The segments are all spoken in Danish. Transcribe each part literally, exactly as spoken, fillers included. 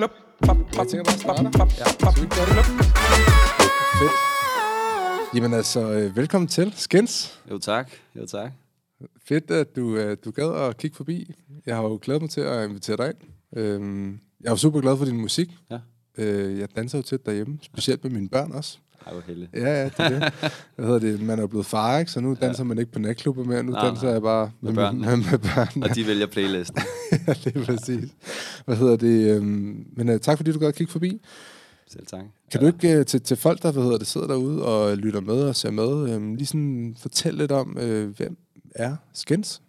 Jeg tænker bare at starte. Ja, så vi gør det. Fedt. Jamen altså, øh, velkommen til Skins. Jo tak, jo tak. Fedt, at du, øh, du gad at kigge forbi. Jeg har jo glædet mig til at invitere dig ind. Øhm, jeg er jo super glad for din musik. Ja. Øh, jeg danser jo tit derhjemme, specielt med mine børn også. Ej, hvor heldig. Ja, ja, det er det. Hvad hedder det? Man er jo blevet far, ikke? Så nu danser ja. man ikke på natklubber mere. Nu nej, danser nej. jeg bare med, med børnene. Med, med børnene. Og de vælger playlisten. Ja, det er præcis. Hvad hedder det? Øhm, men uh, tak, fordi du gad at kigge forbi. Selv tak. Kan ja. du ikke uh, til, til folk, der hvad hedder det, sidder derude og lytter med og ser med, um, lige sådan fortælle lidt om, uh, hvem er Skins?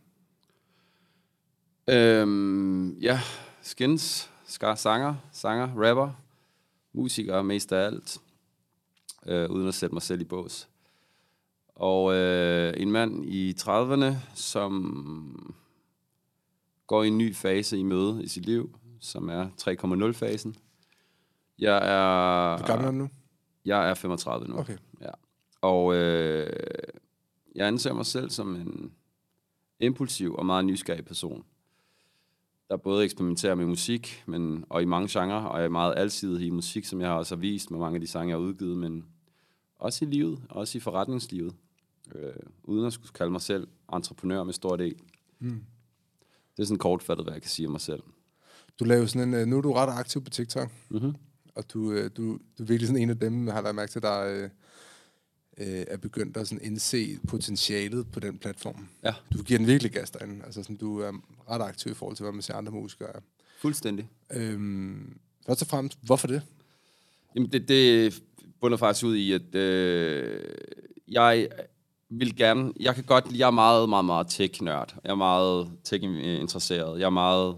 Øhm, ja, Skins. Skar sanger, sanger, rapper, musiker, mest af alt. Øh, uden at sætte mig selv i bås. Og øh, en mand i trediverne, som går i en ny fase i møde i sit liv, som er tre komma nul-fasen. Jeg er... Hvor gammel er du nu? Jeg er femogtredive nu. Okay. Ja. Og øh, jeg anser mig selv som en impulsiv og meget nysgerrig person, der både eksperimenterer med musik, men, og i mange genrer, og jeg er meget alsidig i musik, som jeg har også vist med mange af de sange, jeg har udgivet, men også i livet, også i forretningslivet, øh, uden at skulle kalde mig selv entreprenør med stort E. Mm. Det er sådan kortfattet, hvad jeg kan sige om mig selv. Du laver sådan en, nu er du ret aktiv på TikTok, mm-hmm. og du, du, du er virkelig sådan en af dem, jeg har lagt mærke til, der øh, er begyndt at sådan indse potentialet på den platform. Ja. Du giver den virkelig gas derinde. Altså sådan, du er ret aktiv i forhold til, hvad man ser andre musikere er. Fuldstændig. Øhm, først og fremmest, hvorfor det? Jamen, det, det bunder faktisk ud i, at øh, jeg vil gerne... Jeg kan godt... Jeg er meget, meget, meget tech-nørd. Jeg er meget tech-interesseret. Jeg er meget...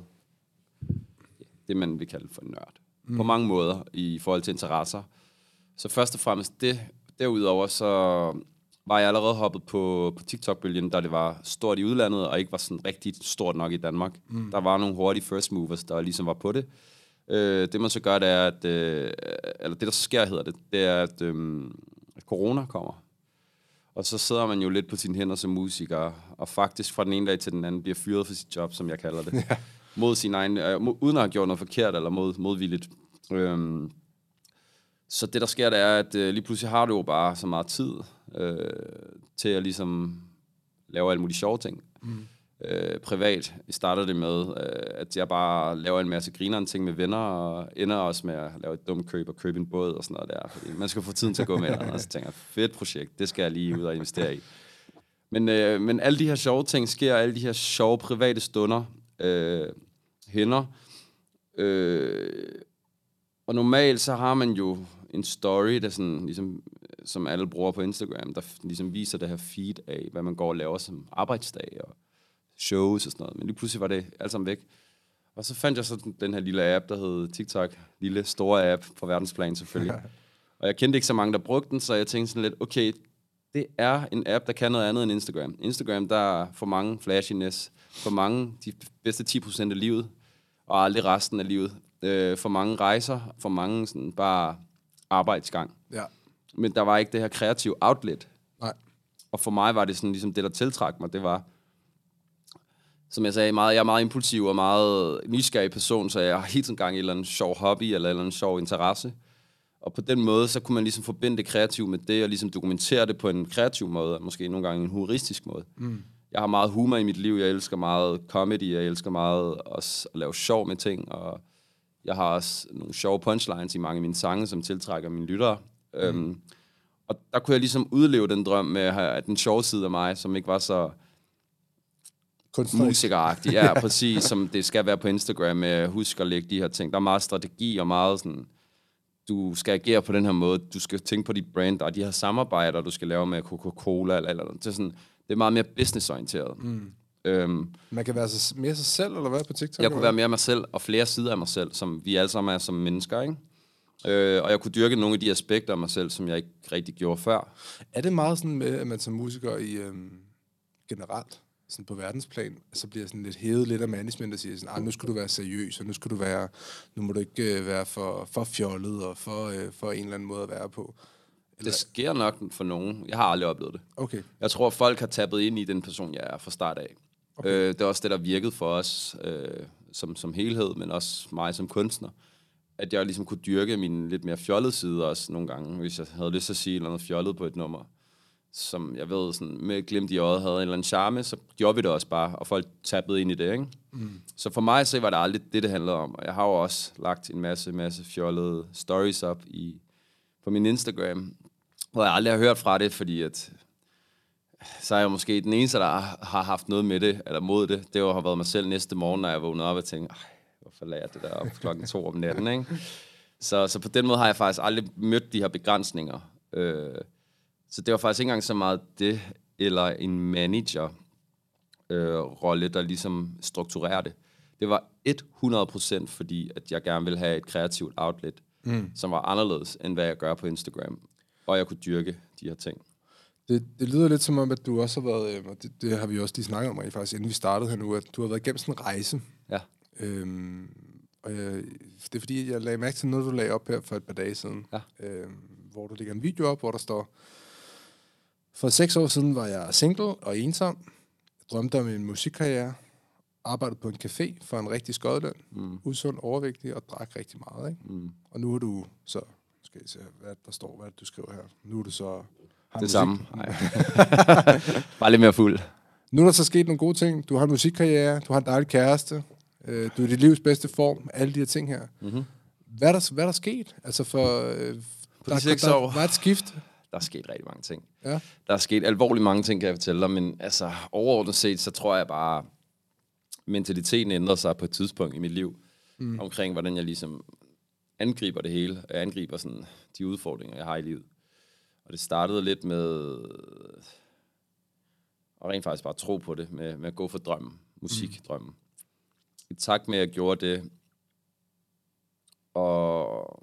Det, man vil kalde for en nørd. Mm. På mange måder i forhold til interesser. Så først og fremmest det... Derudover så var jeg allerede hoppet på, på TikTok-bølgen, da det var stort i udlandet, og ikke var sådan rigtig stort nok i Danmark. Mm. Der var nogle hurtige first movers, der ligesom var på det. Øh, det man så gør, det er, at... Øh, eller det, der sker, hedder det, det er, at, øh, at corona kommer. Og så sidder man jo lidt på sine hænder som musiker, og faktisk fra den ene dag til den anden bliver fyret for sit job, som jeg kalder det. Ja. Mod sin egen... Øh, mod, uden at have gjort noget forkert, eller mod, modvilligt. Øh, Så det, der sker, det er, at øh, lige pludselig har du jo bare så meget tid øh, til at ligesom lave alle mulige sjove ting. Mm. Øh, privat starter det med, øh, at jeg bare laver en masse grinerne ting med venner, og ender også med at lave et dumt køb og købe en båd og sådan noget der. Fordi man skal få tiden til at gå med, og så tænker jeg, fedt projekt, det skal jeg lige ud og investere i. Men, øh, men alle de her sjove ting sker, alle de her sjove private stunder øh, hænder. Øh, og normalt så har man jo en story, der sådan, ligesom, som alle bruger på Instagram, der ligesom viser det her feed af, hvad man går og laver som arbejdsdag og shows og sådan noget. Men lige pludselig var det alt sammen væk. Og så fandt jeg så den her lille app, der hed TikTok. Lille, store app på verdensplan selvfølgelig. Og jeg kendte ikke så mange, der brugte den, så jeg tænkte sådan lidt, okay, det er en app, der kan noget andet end Instagram. Instagram, der er for mange flashiness, for mange de bedste ti procent af livet, og aldrig resten af livet. Øh, for mange rejser, for mange sådan bare arbejdsgang. Ja. Men der var ikke det her kreative outlet. Nej. Og for mig var det sådan ligesom det, der tiltrak mig, det var, som jeg sagde, meget, jeg er meget impulsiv og meget nysgerrig person, så jeg har helt en gang en eller anden sjov hobby, eller en eller anden sjov interesse. Og på den måde, så kunne man ligesom forbinde det kreative med det, og ligesom dokumentere det på en kreativ måde, måske nogle gange en humoristisk måde. Mm. Jeg har meget humor i mit liv, jeg elsker meget comedy, jeg elsker meget også at lave sjov med ting, og jeg har også nogle sjove punchlines i mange af mine sange, som tiltrækker mine lyttere. Mm. Øhm, og der kunne jeg ligesom udleve den drøm med at have den sjove side af mig, som ikke var så musikeragtig. Ja, præcis, som det skal være på Instagram, med husk at lægge de her ting. Der er meget strategi og meget sådan, du skal agere på den her måde, du skal tænke på dit brand, og de her samarbejder, du skal lave med Coca-Cola, eller, eller det er sådan, det er meget mere businessorienteret. Mm. Øhm, Man kan være så, mere sig selv, eller hvad, på TikTok? Jeg kunne være mere mig selv, og flere sider af mig selv, som vi alle sammen er som mennesker, ikke? Øh, og jeg kunne dyrke nogle af de aspekter af mig selv, som jeg ikke rigtig gjorde før. Er det meget sådan med, at man som musiker i øhm, generelt, sådan på verdensplan, så bliver sådan lidt hævet lidt af management og siger sådan, nu skal du være seriøs, og nu skal du være, nu må du ikke øh, være for, for fjollet og for, øh, for en eller anden måde at være på. Eller? Det sker nok for nogen. Jeg har aldrig oplevet det. Okay. Jeg tror, folk har tappet ind i den person, jeg er fra start af. Okay. Øh, det er også det, der virkede for os øh, som, som helhed, men også mig som kunstner. at jeg ligesom kunne dyrke min lidt mere fjollede side også nogle gange, hvis jeg havde lyst til at sige noget fjollet på et nummer, som jeg ved, sådan, med glimt i øjet havde en eller anden charme, så gjorde vi det også bare, og folk tappede ind i det, ikke? Mm. Så for mig så var det aldrig det, det handlede om, og jeg har jo også lagt en masse, masse fjollede stories op i, på min Instagram, hvor jeg aldrig har hørt fra det, fordi at så er jeg måske den eneste, der har haft noget med det, eller mod det. Det har været mig selv næste morgen, når jeg vågnede op og tænkte, hvorfor lader jeg det der op klokken to om natten, ikke? Så, så på den måde har jeg faktisk aldrig mødt de her begrænsninger. Øh, så det var faktisk ikke engang så meget det, eller en manager-rolle, øh, der ligesom strukturerer det. Det var hundrede procent fordi, at jeg gerne ville have et kreativt outlet, mm. som var anderledes, end hvad jeg gør på Instagram. Og jeg kunne dyrke de her ting. Det, det lyder lidt som om, at du også har været, og det, det har vi også lige snakket om, faktisk, inden vi startede her nu, at du har været igennem sådan en rejse. Ja. Øhm, og jeg, det er fordi, jeg lagde mærke til noget, du lagde op her for et par dage siden, ja. øhm, hvor du lægger en video op, hvor der står, for seks år siden var jeg single og ensom, jeg drømte om en musikkarriere, arbejdede på en café for en rigtig skodløn, mm. usund, overvægtig og drak rigtig meget, ikke? Mm. Og nu er du så, skal jeg se, hvad der står, hvad du skriver her, nu er du så... Det musik. Samme. Nej. Bare lidt mere fuld. Nu er der så sket nogle gode ting. Du har en musikkarriere, du har en dejlig kæreste, øh, du er i dit livs bedste form, alle de her ting her. Mm-hmm. Hvad, er der, hvad er der sket? Altså for... Øh, På der, de seks der, år. Der var et skift. Der er sket rigtig mange ting. Ja. Der er sket alvorligt mange ting, kan jeg fortælle dig, men altså overordnet set, så tror jeg bare, mentaliteten ændrer sig på et tidspunkt i mit liv, mm. omkring hvordan jeg ligesom angriber det hele, og jeg angriber sådan de udfordringer, jeg har i livet. Og det startede lidt med at rent faktisk bare tro på det, med, med at gå for drømmen, musikdrømmen. Mm. I takt med, at jeg gjorde det, og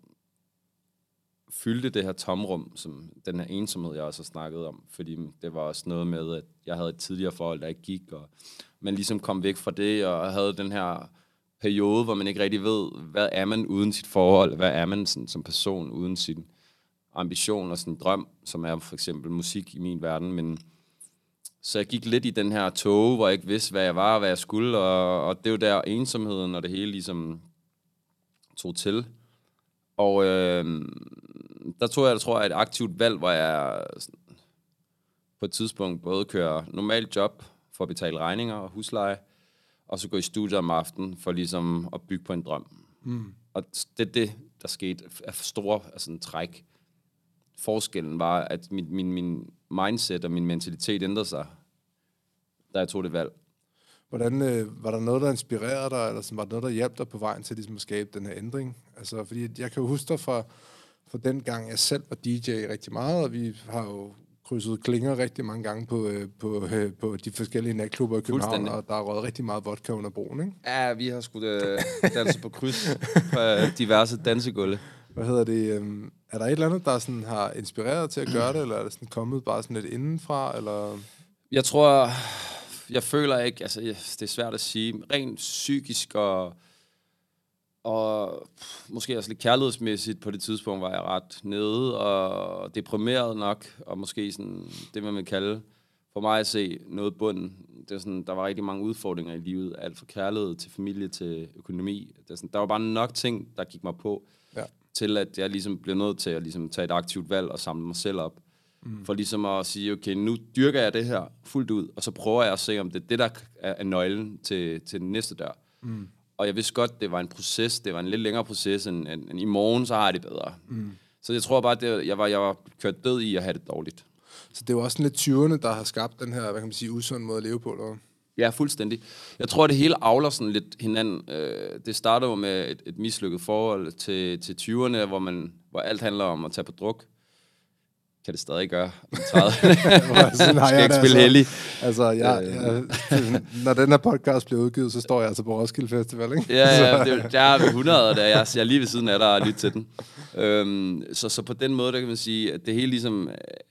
fyldte det her tomrum, som den her ensomhed, jeg også har snakket om, fordi det var også noget med, at jeg havde et tidligere forhold, der ikke gik, og man ligesom kom væk fra det, og havde den her periode, hvor man ikke rigtig ved, hvad er man uden sit forhold, hvad er man sådan, som person uden sin ambition og sådan en drøm, som er for eksempel musik i min verden, men så jeg gik lidt i den her tog, hvor jeg ikke vidste, hvad jeg var og hvad jeg skulle, og, og det er jo der ensomheden og det hele ligesom tog til. Og øh, der tog jeg, der tror jeg, et aktivt valg, hvor jeg sådan, på et tidspunkt både kører normalt job for at betale regninger og husleje, og så gå i studiet om aftenen for ligesom at bygge på en drøm. Mm. Og det er det, der skete af store altså en træk. Forskellen var, at min, min, min mindset og min mentalitet ændrede sig, da jeg tog det valg. Hvordan, øh, var der noget, der inspirerede dig, eller sådan, var der noget, der hjalp dig på vejen til ligesom, at skabe den her ændring? Altså, fordi jeg kan jo huske dig fra, fra den gang, jeg selv var D J rigtig meget, og vi har jo krydset klinger rigtig mange gange på, øh, på, øh, på de forskellige natklubber i København, og der er røget rigtig meget vodka under broen, ikke? Ja, vi har sgu da danse på kryds på diverse dansegulve. Hvad hedder det? Øh, er der et eller andet, der sådan har inspireret til at gøre det, eller er det sådan kommet bare sådan lidt indenfra, eller... Jeg tror, jeg føler ikke, altså det er svært at sige, rent psykisk og, og måske også lidt kærlighedsmæssigt på det tidspunkt, var jeg ret nede og deprimeret nok, og måske sådan det, man vil kalde, for mig at se noget bunden. Det er sådan, der var rigtig mange udfordringer i livet, alt fra kærlighed til familie til økonomi. Det er sådan, der var bare nok ting, der gik mig på, ja. Til at jeg ligesom blev nødt til at ligesom tage et aktivt valg og samle mig selv op. Mm. For ligesom at sige, okay, nu dyrker jeg det her fuldt ud, og så prøver jeg at se, om det er det, der er nøglen til, til den næste dør. Mm. Og jeg vidste godt, det var en proces, det var en lidt længere proces, end, end, end i morgen, så har jeg det bedre. Mm. Så jeg tror bare, det, jeg, var, jeg var kørt død i at have det dårligt. Så det var også lidt tyverne, der har skabt den her, hvad kan man sige, usund måde at leve på, eller? Ja, fuldstændig. Jeg tror, det hele avler sådan lidt hinanden. Det starter jo med et, et mislykket forhold til, til tyverne, hvor, man, hvor alt handler om at tage på druk. Kan det stadig gøre. Jeg skal ikke spille heldig. Altså, jeg, jeg, når den her podcast bliver udgivet, så står jeg altså på Roskilde Festival, ikke? Ja, ja, det, jeg er ved hundrede, da jeg, jeg er lige ved siden af dig og lytte til den. Øhm, så, så på den måde, der kan man sige, at det hele ligesom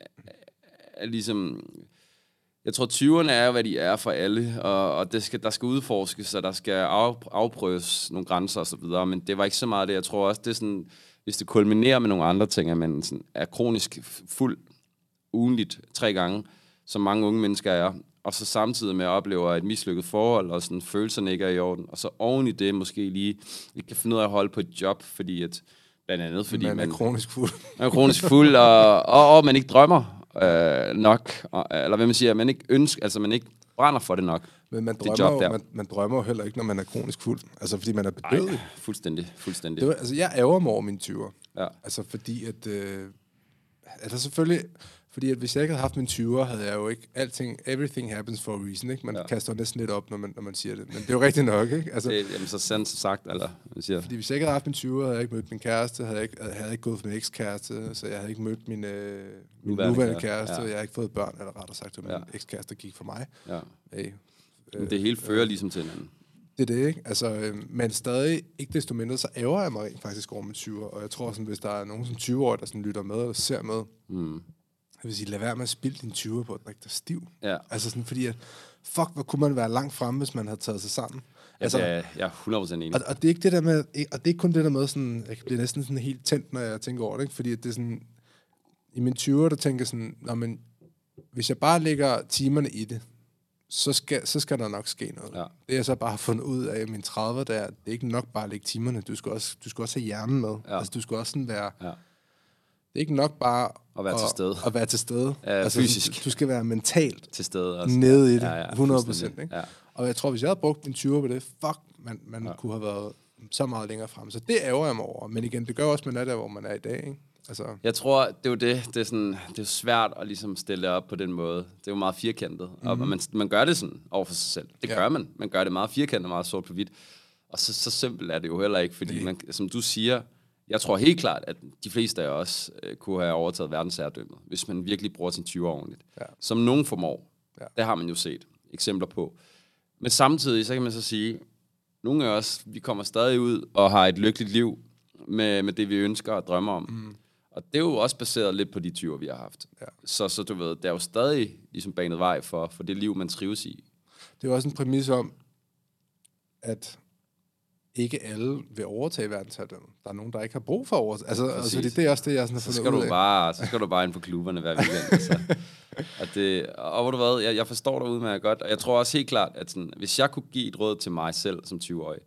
er ligesom... Jeg tror, tyverne er, hvad de er for alle, og, og det skal, der skal udforskes, og der skal af, afprøves nogle grænser og så videre, men det var ikke så meget det. Jeg tror også, det er sådan... Hvis det kulminerer med nogle andre ting, at man sådan er kronisk fuld ugenligt tre gange, som mange unge mennesker er, og så samtidig med at opleve et mislykket forhold, og sådan følelserne ikke er i orden, og så oven i det måske lige ikke kan finde ud af at holde på et job, fordi at, blandt andet fordi man er man kronisk fuld. man er kronisk fuld, og, og, og man ikke drømmer øh, nok, og, eller hvad man siger, man ikke ønsker, altså man ikke brænder for det nok. Men man det drømmer, job jo, der. man, man drømmer jo heller ikke, når man er kronisk fuld. Altså, fordi man er bedøvet. Ej, fuldstændig, fuldstændig. Det var, altså, jeg ærger mig over mine tyvere. Ja. Altså, fordi at... Øh, altså, selvfølgelig... Fordi at hvis jeg ikke havde haft mine tyvere, havde jeg jo ikke... Alting, everything happens for a reason, ikke? Man ja. kaster næsten lidt op, når man, når man siger det. Men det er jo rigtigt nok, ikke? Altså, det, jamen, så sandt sagt, eller hvad siger. Fordi hvis jeg ikke havde haft mine tyvere, havde jeg ikke mødt min kæreste, havde jeg ikke, havde jeg ikke gået for min ekskæreste, så jeg havde ikke mødt min, øh, min nuværende, nuværende kæreste, ja. Og jeg har ikke fået børn, eller rettere sagt, at min ja. ekskæreste gik for mig. Ja. Hey, øh, det hele fører øh, ligesom til hinanden. Det er det, ikke? Altså, øh, men stadig, ikke desto mindre, så ærger jeg mig rent faktisk over mine tyvere, og jeg tror, sådan, hvis der er nogen som tyve-årige, der sådan lytter med, eller ser med, mm. jeg vil sige, lad være med at spille dine tyvere på at drikke dig stiv. Ja. Altså sådan, fordi at, fuck, hvor kunne man være langt fremme, hvis man havde taget sig sammen. Altså, ja, jeg er hundrede procent enig. Og, og det er ikke det der med, og det er ikke kun det der med sådan, jeg kan blive næsten sådan helt tændt, når jeg tænker over det, ikke? Fordi det er sådan, i mine tyvere, der tænker sådan, nå, men hvis jeg bare lægger timerne i det, så skal, så skal der nok ske noget. Ja. Det jeg så bare har fundet ud af i mine trediver, der, det er ikke nok bare at lægge timerne, du skal også, du skal også have hjernen med. Ja. Altså, du skal også sådan være... Ja. Det er ikke nok bare at være at, til stede. At være til stede. Ja, altså, fysisk. Du skal være mentalt til stede også. Nede i det, ja, ja, hundrede procent. Ikke? Ja. Og jeg tror, hvis jeg havde brugt min tyvere på det, fuck, man, man ja. kunne have været så meget længere frem. Så det ærger jeg mig over. Men igen, det gør også, man er der, hvor man er i dag. Ikke? Altså. Jeg tror, det er jo det. Det er, sådan, det er svært at ligesom stille det op på den måde. Det er jo meget firkantet. Mm-hmm. Og man, man gør det sådan over for sig selv. Det ja. gør man. Man gør det meget firkantet, meget sort på hvidt. Og så, så simpelt er det jo heller ikke, fordi man, som du siger... Jeg tror helt klart, at de fleste af os øh, kunne have overtaget verdensherredømmet, hvis man virkelig bruger sin tyve ordentligt. Ja. Som nogen formår. Ja. Det har man jo set eksempler på. Men samtidig, så kan man så sige, nogle af os, vi kommer stadig ud og har et lykkeligt liv med, med det, vi ønsker og drømmer om. Mm. Og det er jo også baseret lidt på de tyver, vi har haft. Ja. Så, så du ved, der er jo stadig ligesom banet vej for, for det liv, man trives i. Det er jo også en præmis om, at... ikke alle vil overtage verdensherredømmet. Der er nogen, der ikke har brug for at overtage. Altså, altså det, det er også det, jeg sådan har fundet så skal ud du bare, Så skal du bare ind på klubberne hver weekend. Altså. Og, det, og hvor du hvad, jeg, jeg forstår dig ud med godt, og jeg tror også helt klart, at sådan, hvis jeg kunne give et råd til mig selv som tyve-årig,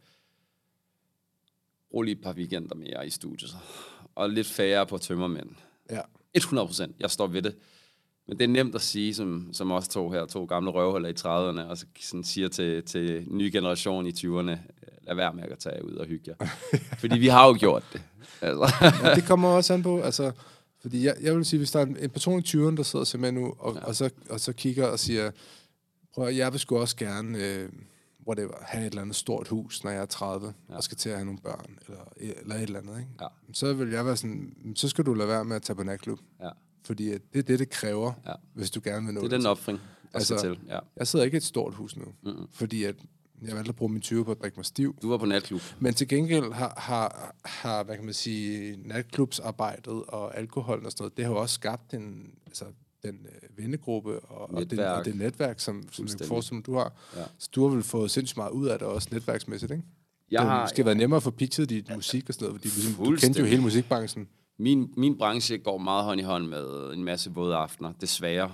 brug lige et par weekender mere i studiet, og lidt færre på tømmermænd. Ja. hundrede procent. Jeg står ved det. Men det er nemt at sige, som, som også to her, to gamle røvhuller i trediverne, og så sådan siger til, til ny generation i tyverne, lad være med at tage ud og hygge jer. Fordi vi har jo gjort det. Altså. Ja, det kommer også an på, altså, fordi jeg, jeg vil sige, hvis der er en, en person i tyverne, der sidder og ser med nu, og, ja. og, så, og så kigger og siger, prøv at, jeg vil sgu også gerne øh, whatever, have et eller andet stort hus, når jeg er tredive, ja. og skal til at have nogle børn, eller, eller et eller andet, ikke? Ja. Så vil jeg være sådan, så skal du lade være med at tage på natklub. Ja. Fordi det er det, det kræver, ja. hvis du gerne vil nå det. Det er den opfring, der altså, skal til. Ja. Jeg sidder ikke i et stort hus nu, mm-hmm. fordi at jeg valgte at bruge min tyve på at drikke mig stiv. Du var på natklub. Men til gengæld har, har, har hvad kan man sige, natklubsarbejdet og alkohol og sådan noget, det har jo også skabt en, altså, den øh, vennegruppe og, og, den, og det netværk, som, som jeg forestiller du har. Ja. Så du har vel fået sindssygt meget ud af det også netværksmæssigt, ikke? Jeg det har måske været nemmere at få pitchet dit ja, musik og sådan noget, fordi ligesom, du kendte jo hele musikbranchen. Min, min branche går meget hånd i hånd med en masse våde aftener, desværre.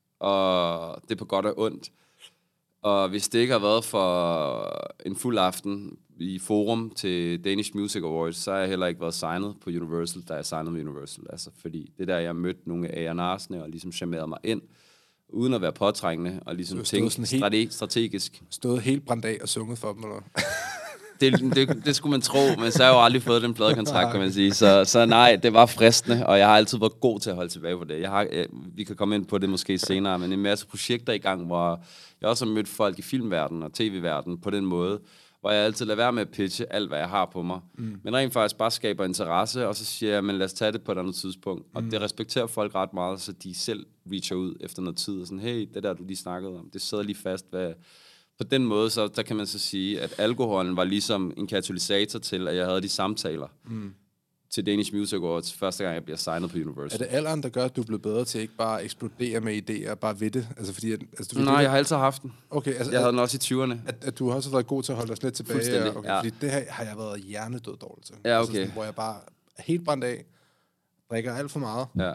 Og det er på godt og ondt. Og hvis det ikke har været for en fuld aften i forum til Danish Music Awards, så har jeg heller ikke været signet på Universal, da jeg signede med Universal. Altså, fordi det der, jeg mødte nogle af A and R'sne og ligesom charmerede mig ind, uden at være påtrængende og ligesom tænke strate- strategisk. Stået helt brændt af og sunget for dem, eller det, det, det skulle man tro, men så har jeg jo aldrig fået den pladekontrakt, kan man sige. Så, så nej, det var fristende, og jeg har altid været god til at holde tilbage på det. Jeg har, jeg, vi kan komme ind på det måske senere, men en masse projekter i gang, hvor jeg også har mødt folk i filmverdenen og tv-verdenen på den måde, hvor jeg altid lader være med at pitche alt, hvad jeg har på mig. Mm. Men rent faktisk bare skaber interesse, og så siger jeg, men lad os tage det på et andet tidspunkt. Og mm. det respekterer folk ret meget, så de selv reacher ud efter noget tid, og sådan, hey, det der, du lige snakkede om, det sidder lige fast, hvad... På den måde, så der kan man så sige, at alkoholen var ligesom en katalysator til, at jeg havde de samtaler mm. til Danish Music Awards, første gang jeg bliver signet på Universal. Er det alderen, der gør, at du er blevet bedre til ikke bare at eksplodere med idéer, bare ved det? Altså, fordi, at, altså, du Nej, det, jeg har altid haft den. Okay, altså, jeg havde den også i tyverne. At, at du har også været god til at holde os lidt tilbage. Fuldstændig, okay, ja. Fordi det her har jeg været hjernedød dårligt til. Ja, okay. Altså, sådan, hvor jeg bare er helt brændt af, drikker alt for meget. Ja.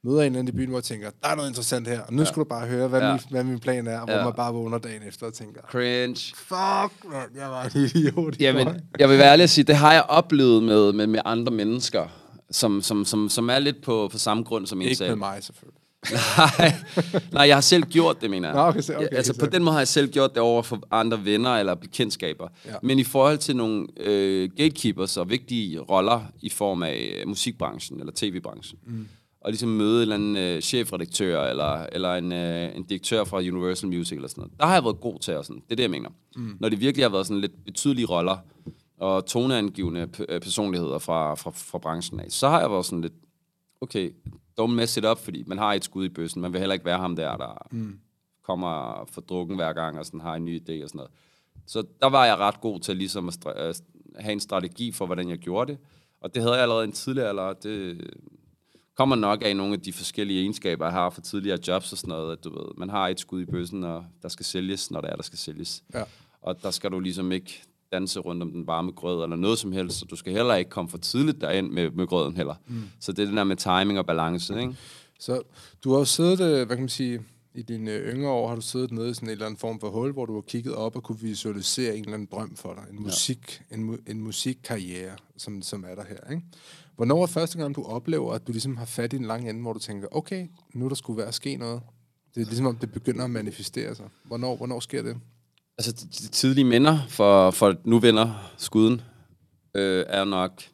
møder en eller anden i byen, hvor jeg tænker, der er noget interessant her, og nu ja. skal du bare høre, hvad, ja. min, hvad min plan er, og hvor ja. man bare vågner dagen efter og tænker, cringe. Fuck, man, jeg var en idiot. Jamen, jeg vil være ærlig at sige, det har jeg oplevet med, med, med andre mennesker, som, som, som, som er lidt på, på samme grund som en Ikke selv. med mig, selvfølgelig. nej, nej, jeg har selv gjort det, mener jeg. Nå, okay, okay, okay, altså, på den måde har jeg selv gjort det over for andre venner eller bekendtskaber. Ja. Men i forhold til nogle øh, gatekeepers og vigtige roller i form af øh, musikbranchen eller tv-branchen, mm. og ligesom møde en eller anden øh, chefredaktør eller, eller en, øh, en direktør fra Universal Music eller sådan noget, der har jeg været god til at sådan. Det er det, jeg mener. Mm. Når det virkelig har været sådan lidt betydelige roller og toneangivende p- personligheder fra, fra, fra branchen af, så har jeg været sådan lidt, okay, don't mess it up, fordi man har et skud i bøssen. Man vil heller ikke være ham der, der mm. kommer for drukken hver gang, og sådan har en ny idé og sådan noget. Så der var jeg ret god til ligesom at stra- have en strategi for, hvordan jeg gjorde det. Og det havde jeg allerede en tidligere, eller det kommer nok af nogle af de forskellige egenskaber, jeg har for tidligere jobs og sådan noget. At du ved, man har et skud i bøssen, og der skal sælges, når der er, der skal sælges. Ja. Og der skal du ligesom ikke danse rundt om den varme grød eller noget som helst, så du skal heller ikke komme for tidligt derind med, med grøden heller. Mm. Så det er det der med timing og balance, ikke? Så du har jo siddet, hvad kan man sige, i dine yngre år har du siddet nede i sådan en eller anden form for hul, hvor du har kigget op og kunne visualisere en eller anden drøm for dig. En, musik, ja. en, en musikkarriere, som, som er der her, ikke? Hvornår er første gang, du oplever, at du ligesom har fat i en lang ende, hvor du tænker, okay, nu der skulle være at ske noget? Det er ligesom, om det begynder at manifestere sig. Hvornår, hvornår sker det? Altså, de tidlige minder for, for nu vender skuden, øh, er nok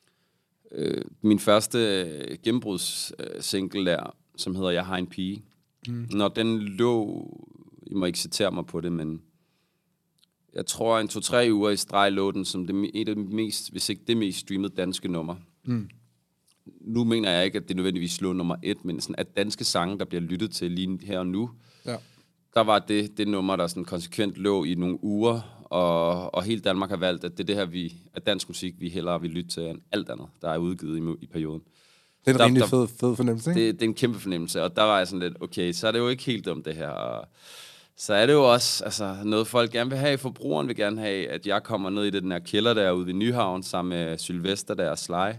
øh, min første øh, gennembrudssingle der, som hedder Jeg har en pige. Mm. Når den lå, I må ikke citere mig på det, men jeg tror en to-tre uger i streg lå den som det, et af de mest, hvis ikke det mest streamede danske nummer. Mm. Nu mener jeg ikke, at det nødvendigvis slår nummer et, men sådan, at danske sange, der bliver lyttet til lige her og nu, ja. Der var det, det nummer, der sådan konsekvent lå i nogle uger, og, og hele Danmark har valgt, at det er det her, vi, at dansk musik, vi hellere vil lytte til end alt andet, der er udgivet i, i perioden. Det er en der, rimelig fed, fed fornemmelse, ikke? Det, det er en kæmpe fornemmelse, og der var jeg sådan lidt, okay, så er det jo ikke helt dumt det her, og så er det jo også altså, noget, folk gerne vil have. Forbrugeren vil gerne have, at jeg kommer ned i den her kælder der ude ved Nyhavn, sammen med Sylvester der og Sly,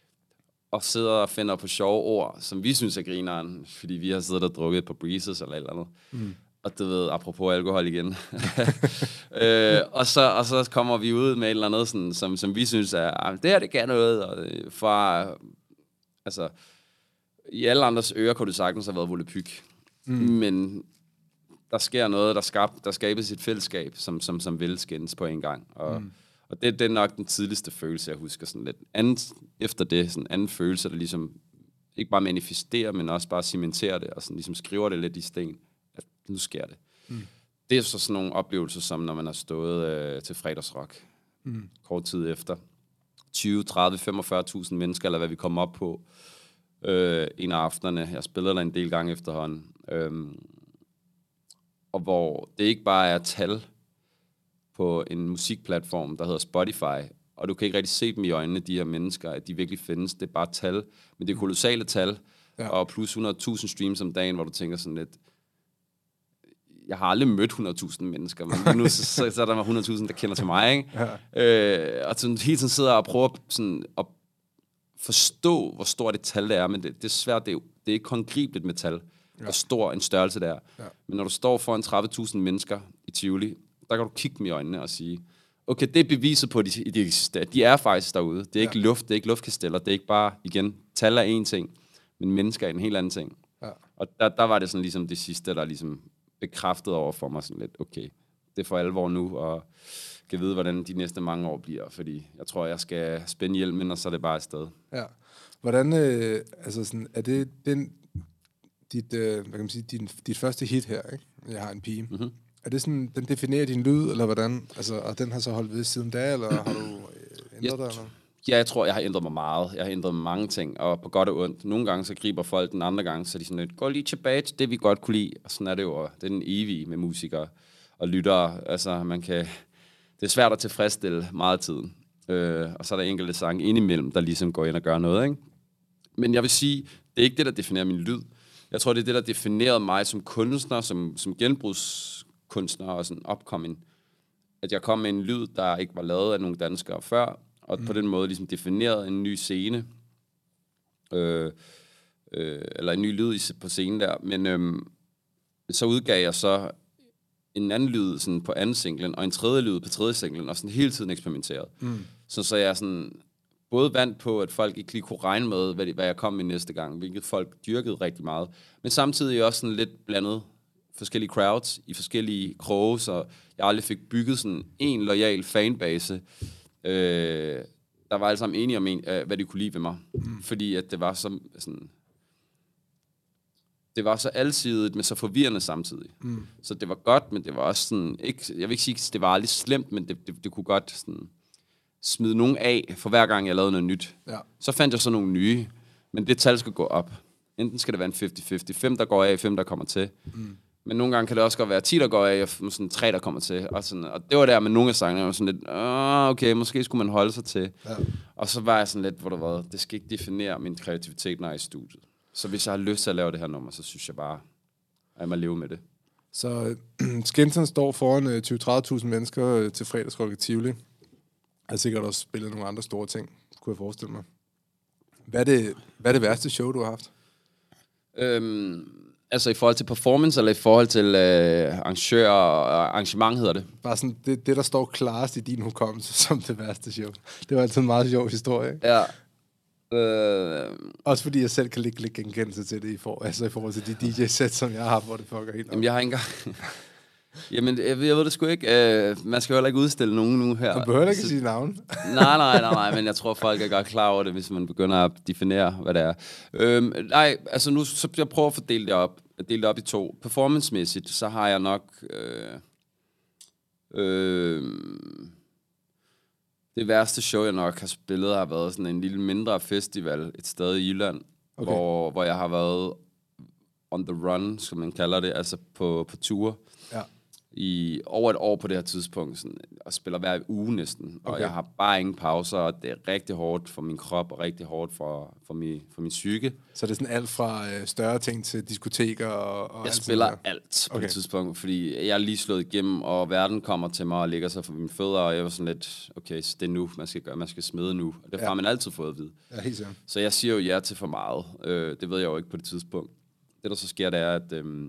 og sidder og finder på sjove ord, som vi synes er grineren, fordi vi har siddet og drukket på Breezes eller et eller andet. Mm. Og du ved, apropos alkohol igen. øh, og, så, og så kommer vi ud med et eller andet, sådan, som, som vi synes er, det her, det kan noget. Og fra, altså, i alle andres ører kunne det sagtens have været volapyk. Mm. Men der sker noget, der, skab, der skabes et fællesskab, som, som, som vil skændes på en gang. Og, mm. og det, det er nok den tidligste følelse, jeg husker sådan lidt. Andet, efter det, sådan en anden følelse, der ligesom ikke bare manifesterer, men også bare cementerer det, og sådan ligesom skriver det lidt i sten. Nu sker det. Mm. Det er så sådan nogle oplevelser, som når man har stået øh, til fredagsrock mm. kort tid efter. tyve, tredive, femogfyrre tusind mennesker, eller hvad vi kommer op på øh, en af aftenerne. Jeg spillede der en del gange efterhånden. Øhm, og hvor det ikke bare er tal på en musikplatform, der hedder Spotify, og du kan ikke rigtig se dem i øjnene, de her mennesker, at de virkelig findes. Det er bare tal, men det er kolossale tal, ja. Og plus hundrede tusind streams om dagen, hvor du tænker sådan lidt, jeg har aldrig mødt hundrede tusind mennesker, men lige nu så, så, så er der hundrede tusind, der kender til mig, ikke? Ja. Øh, og sådan, hele tiden sidder og prøver sådan, at forstå, hvor stort et tal det er, men det, det er svært, det er, det er ikke håndgribeligt med tal, ja. Hvor stor en størrelse det er. Ja. Men når du står foran tredive tusind mennesker i Tivoli, der kan du kigge dem i øjnene og sige, okay, det er beviset på, at de, de eksisterer. De er faktisk derude. Det er ikke ja. luft, det er ikke luftkasteller, det er ikke bare, igen, tal er en ting, men mennesker er en helt anden ting. Ja. Og der, der var det sådan ligesom det sidste, der ligesom bekræftet over for mig sådan lidt, okay, det er for alvor nu, og kan vide, hvordan de næste mange år bliver, fordi jeg tror, jeg skal spænde hjelmen, og så er det bare et sted. Ja. Hvordan, øh, altså sådan, er det den, dit, øh, hvad kan man sige, din, dit første hit her, ikke? Jeg har en pige. Mm-hmm. Er det sådan, den definerer din lyd, eller hvordan? Altså, og den har så holdt ved siden da, eller har du øh, ændret jeg, dig, eller? Ja, jeg tror, jeg har ændret mig meget. Jeg har ændret mange ting, og på godt og ondt. Nogle gange så griber folk den, andre gange så er de sådan lidt, gå lige tilbage til det, vi godt kunne lide. Og sådan er det jo. Det er den evige med musikere og lyttere. Altså, man kan, det er svært at tilfredsstille meget af tiden. Øh, og så er der enkelte sange indimellem, der ligesom går ind og gør noget, ikke? Men jeg vil sige, det er ikke det, der definerer min lyd. Jeg tror, det er det, der definerede mig som kunstner, som, som genbrugskunstner og sådan upcoming. At jeg kom med en lyd, der ikke var lavet af nogle danskere før, og mm. på den måde ligesom defineret en ny scene. Øh, øh, eller en ny lyd på scenen der, men øhm, så udgav jeg så en anden lyd sådan på anden singlen, og en tredje lyd på tredje singlen, og sådan hele tiden eksperimenteret. Mm. Så, så jeg sådan både vandt på, at folk ikke lige kunne regne med, hvad, hvad jeg kom med næste gang, hvilket folk dyrkede rigtig meget, men samtidig også sådan lidt blandet forskellige crowds i forskellige kroge, så jeg aldrig fik bygget sådan en loyal fanbase. Øh, der var alle sammen enige om, en, øh, hvad de kunne lide ved mig. Mm. Fordi at det var så, sådan... Det var så alsidigt, men så forvirrende samtidig. Mm. Så det var godt, men det var også sådan... Ikke, jeg vil ikke sige, at det var aldrig slemt, men det, det, det kunne godt sådan, smide nogen af, for hver gang jeg lavede noget nyt. Ja. Så fandt jeg så nogle nye, men det tal skal gå op. Enten skal det være en halvtreds halvtreds, fem der går af, fem der kommer til. Mm. Men nogle gange kan det også godt være ti, der går af, og sådan tre, der kommer til. Og, sådan, og det var der med nogle af sangene, jeg var sådan lidt, okay, måske skulle man holde sig til. Ja. Og så var jeg sådan lidt, hvor der var, det skal ikke definere min kreativitet, når jeg er i studiet. Så hvis jeg har lyst til at lave det her nummer, så synes jeg bare, at jeg må leve med det. Så Skinton står foran tyve til tredive tusind mennesker til fredagsrock i Tivoli. Jeg har sikkert også spillet nogle andre store ting, kunne jeg forestille mig. Hvad er det, hvad er det værste show, du har haft? Øhm... Altså i forhold til performance, eller i forhold til øh, arrangør og arrangement, hedder det? Bare sådan, det, det der står klarest i din hukommelse som det værste show. Det var altid en meget sjov historie, ikke? Ja. Øh, Også fordi jeg selv kan lægge lidt genkendelse til det, i, for, altså i forhold til de D J-sæt, som jeg har haft, hvor det fucker helt op. Jamen jeg har ikke engang... Jamen, jeg, jeg ved det sgu ikke. Uh, man skal jo heller ikke udstille nogen nu her. Man behøver ikke at sige navn. nej, nej, nej, nej, men jeg tror, folk er godt klar over det, hvis man begynder at definere, hvad det er. Øhm, nej, altså nu så jeg prøver at fordele det op. Dele det op i to. Performance-mæssigt, så har jeg nok... Øh, øh, det værste show, jeg nok har spillet, har været sådan en lille mindre festival et sted i Jylland, okay. hvor, hvor jeg har været on the run, som man kalder det, altså på, på tur. Ja. I over et år på det her tidspunkt, sådan, og spiller hver uge næsten. Okay. Og jeg har bare ingen pauser, og det er rigtig hårdt for min krop, og rigtig hårdt for, for, min, for min psyke. Så det er sådan alt fra øh, større ting til diskoteker og, og jeg alt spiller sådan alt på okay. det tidspunkt, fordi jeg er lige slået igennem, og verden kommer til mig og ligger sig for mine fødder, og jeg var sådan lidt, okay, så det er nu, man skal gøre, man skal smide nu. Og det har ja. man altid fået at vide. Ja, helt sikkert. Så jeg siger jo ja til for meget. Øh, det ved jeg jo ikke på det tidspunkt. Det, der så sker, det er, at... Øh,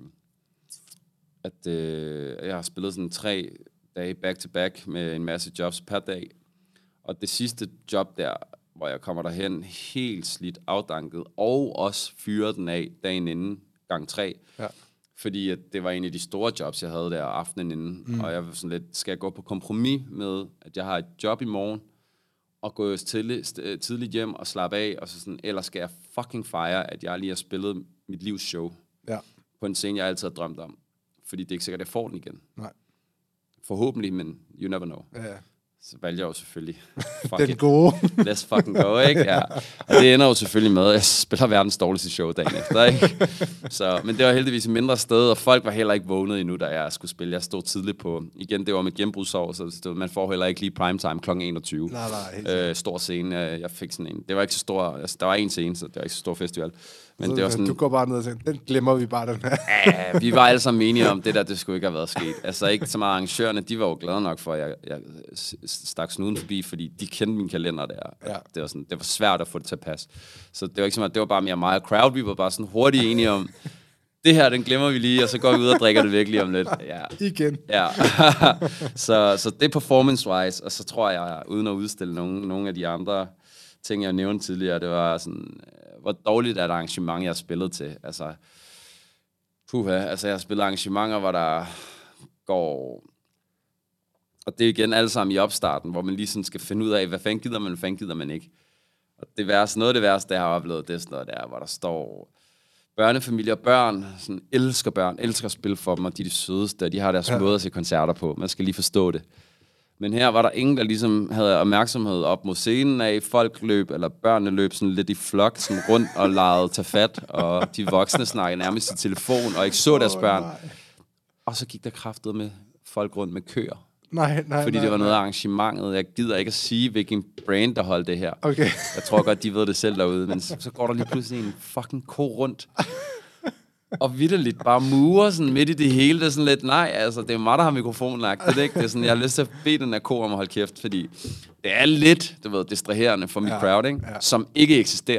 at øh, jeg har spillet sådan tre dage back-to-back med en masse jobs per dag. Og det sidste job der, hvor jeg kommer derhen helt slidt afdanket, og også fyrer den af dagen inden, gang tre. Ja. Fordi at det var en af de store jobs, jeg havde der aftenen inden. Mm. Og jeg var sådan lidt, skal jeg gå på kompromis med, at jeg har et job i morgen, og gå tidligt, tidligt hjem og slappe af, og så sådan, eller skal jeg fucking fejre, at jeg lige har spillet mit livs show ja. på en scene, jeg altid har drømt om. Fordi det er ikke sikkert, at jeg får den igen. Nej. Forhåbentlig, men you never know. Ja. Så valgte jeg jo selvfølgelig... den it. gode. Let's fucking go, ikke? Ja. Og det ender jo selvfølgelig med, at jeg spiller verdens dårligste show dagen efter, ikke? Så, men det var heldigvis et mindre sted, og folk var heller ikke vågnet endnu, da jeg skulle spille. Jeg stod tidligt på... Igen, det var med gennembrudsår, så det, man får heller ikke lige primetime klokken enogtyve. Nej, nej. Øh, stor scene. Jeg fik sådan en... Det var ikke så stor... Altså, der var en scene, så det var ikke så stor festival. Men så, det var sådan, du går bare ned og siger, den glemmer vi bare, den her. Ja, vi var alle sammen enige om, det der, det skulle ikke have været sket. Altså ikke så meget arrangørerne, de var jo glade nok for, at jeg, jeg stak snuden forbi, fordi de kendte min kalender der. Ja. Det var sådan, det var svært at få det til at passe. Så det var ikke så meget, det var bare mere mig og crowd, vi var bare sådan hurtigt enige om, det her, den glemmer vi lige, og så går vi ud og drikker det virkelig om lidt. Ja. Igen. Ja. så, så det er performance-wise, og så tror jeg, uden at udstille nogle, nogle af de andre ting, jeg nævnte tidligere, det var sådan... hvor dårligt er et arrangement, jeg har spillet til. Altså, puha, altså jeg har spillet arrangementer, hvor der går... Og det er igen alle sammen i opstarten, hvor man lige sådan skal finde ud af, hvad fanden gider man, hvad fanden gider man ikke. Og det værste, noget af det værste, jeg har oplevet, det er sådan noget der, hvor der står børnefamilier og børn, sådan elsker børn, elsker at spille for dem, og de er de sødeste, og de har deres ja. måde at se koncerter på. Man skal lige forstå det. Men her var der ingen, der ligesom havde opmærksomhed op mod scenen af. Folk løb, eller børnene løb sådan lidt i flok, sådan rundt og legede tage fat, og de voksne snakkede nærmest i telefon, og ikke så deres børn. Oh, og så gik der kraftet med folk rundt med køer. Nej, nej, Fordi nej, det var noget nej. af arrangementet. Jeg gider ikke at sige, hvilken brand, der holdt det her. Okay. Jeg tror godt, de ved det selv derude, men så, så går der lige pludselig en fucking ko rundt. og vitterligt bare murer sådan midt i det hele. Det er sådan lidt, nej, altså, det er mig, der har mikrofonen lagt. Det er ikke. Det er sådan, jeg har lyst til at bede den her ko om at holde kæft, fordi det er lidt, du ved, distraherende for mit ja, crowd, ikke? Ja. Som ikke eksisterer.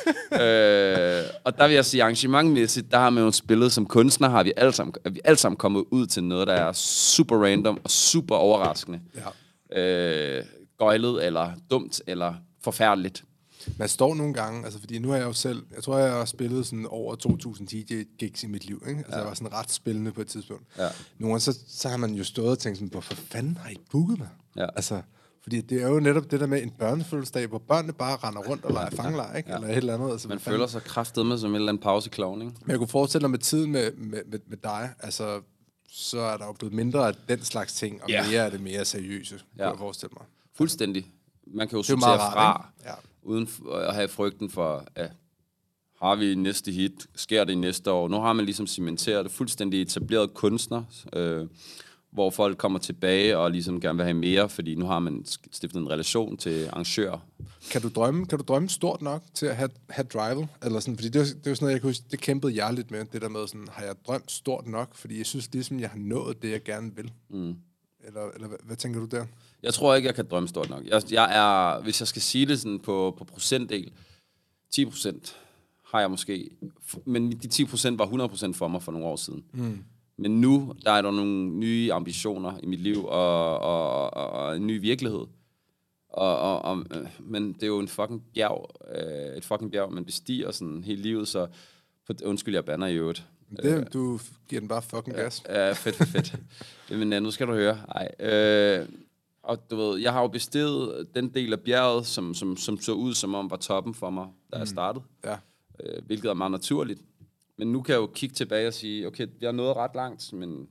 øh, og der vil jeg sige, arrangementmæssigt, der har man jo spillet som kunstner, har vi alle sammen, vi alle sammen kommet ud til noget, der er super random og super overraskende. Ja. Øh, gøjlet, eller dumt, eller forfærdeligt. Man står nogle gange, altså fordi nu har jeg jo selv, jeg tror, jeg har spillet sådan over to tusind D J-gigs i mit liv, ikke? Altså ja. Jeg var sådan ret spillende på et tidspunkt. Ja. Nogle gange, så, så har man jo stået og tænkt sådan, hvorfor fanden har I booket mig? Ja. Altså, fordi det er jo netop det der med en børnefødselsdag, hvor børnene bare render rundt og leger fangelej, ikke? Ja. Eller et eller andet. Altså, man føler sig kraftedeme som en eller anden pauseklovn, ikke? Men jeg kunne forestille mig med tiden med, med, med, med dig, altså, så er der jo blevet mindre af den slags ting, og ja. mere af det mere seriøse, ja. kunne jeg forestille mig. Fuldstændig. Man kan jo sortere fra, ja. uden at have frygten for, at har vi næste hit, sker det i næste år. Nu har man ligesom cementeret det, fuldstændig etableret kunstner, øh, hvor folk kommer tilbage og ligesom gerne vil have mere, fordi nu har man stiftet en relation til arrangører. Kan du drømme, kan du drømme stort nok til at have, have drivet? Eller sådan, fordi det er, det er jo sådan noget, jeg kan huske, det kæmpede jeg lidt med, det der med sådan, har jeg drømt stort nok? Fordi jeg synes ligesom, jeg har nået det, jeg gerne vil. Mm. Eller, eller hvad, hvad tænker du der? Jeg tror ikke, jeg kan drømme stort nok. Jeg, jeg er, hvis jeg skal sige det sådan på, på procentdel, ti procent har jeg måske. Men de ti procent var hundrede procent for mig for nogle år siden. Mm. Men nu, der er der nogle nye ambitioner i mit liv, og, og, og, og en ny virkelighed. Og, og, og, men det er jo en fucking bjerg, øh, et fucking bjerg, man bestiger sådan hele livet, så undskyld, jeg bander i øvrigt. Det, du giver den bare fucking gas. Ja, ja fedt, fedt. Men nu skal du høre. Ej, øh, og du ved, jeg har jo besteget den del af bjerget, som, som, som så ud, som om var toppen for mig, da mm. jeg startede. Ja. Øh, hvilket er meget naturligt. Men nu kan jeg jo kigge tilbage og sige, okay, jeg er nået ret langt, men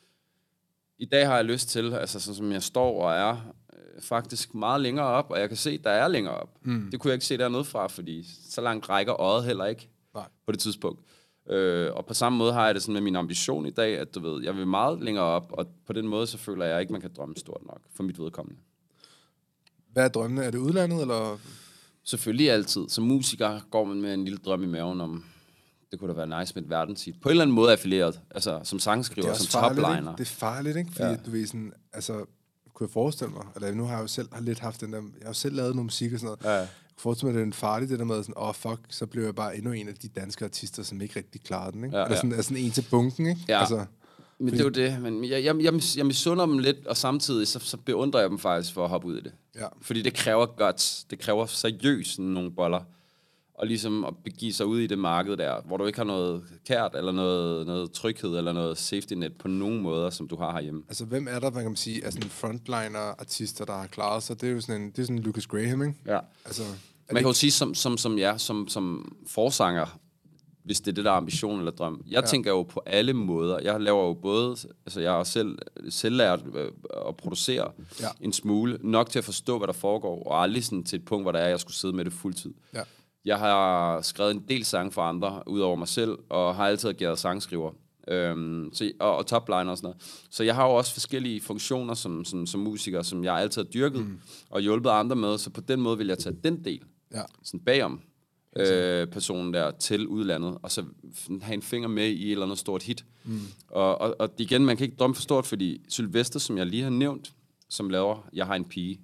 i dag har jeg lyst til, altså sådan som jeg står og er, øh, faktisk meget længere op, og jeg kan se, der er længere op. Mm. Det kunne jeg ikke se dernede fra, fordi så langt rækker øjet heller ikke. Nej. På det tidspunkt. Øh, og på samme måde har jeg det sådan med min ambition i dag, at du ved, jeg vil meget længere op, og på den måde så føler jeg ikke, man kan drømme stort nok for mit vedkommende. Hvad er drømmene? Er det udlandet, eller? Selvfølgelig altid. Som musiker går man med en lille drøm i maven om, det kunne da være nice med et verdenshit. På en eller anden måde affilieret, altså som sangskriver, som topliner. Det er farligt, ikke? Fordi ja. du ved sådan, altså, kunne jeg forestille mig, eller nu har jeg jo selv har lidt haft den der, jeg har jo selv lavet noget musik og sådan noget. Ja. Forstår mig, det er en farlig, det der med sådan, åh, oh, fuck, så blev jeg bare endnu en af de danske artister, som ikke rigtig klarede den, ikke? Ja, Eller sådan, ja. er sådan en til bunken, ikke? Ja, altså, men fordi... det er jo det, men jeg, jeg, jeg, jeg misunder dem lidt, og samtidig så, så beundrer jeg dem faktisk for at hoppe ud i det. Ja. Fordi det kræver guts, det kræver seriøst nogle boller, og ligesom at begive sig ud i det marked der, hvor du ikke har noget kært, eller noget, noget tryghed, eller noget safety net på nogen måder, som du har herhjemme. Altså, hvem er der, hvad kan man sige, er sådan frontliner-artister, der har klaret sig? Det er jo sådan en, det er sådan Lucas Graham, ikke? Ja. Altså... Man kan jo sige, som, som, som, ja, som, som forsanger, hvis det er det, der er ambition eller drøm. Jeg ja. tænker jo på alle måder. Jeg laver jo både, altså jeg har selv, selv lært øh, at producere ja. en smule, nok til at forstå, hvad der foregår, og aldrig sådan til et punkt, hvor der er, jeg skulle sidde med det fuldtid. Ja. Jeg har skrevet en del sange for andre, ud over mig selv, og har altid ageret sangskriver. Øhm, så, og, og topliner og sådan noget. Så jeg har jo også forskellige funktioner som, som, som musiker, som jeg altid har dyrket, mm. og hjulpet andre med, så på den måde vil jeg tage den del, ja. sådan bagom øh, personen der, til udlandet, og så have en finger med i et eller andet stort hit. Mm. Og, og, og igen, man kan ikke drømme for stort, fordi Sylvester, som jeg lige har nævnt, som laver Jeg har en pige,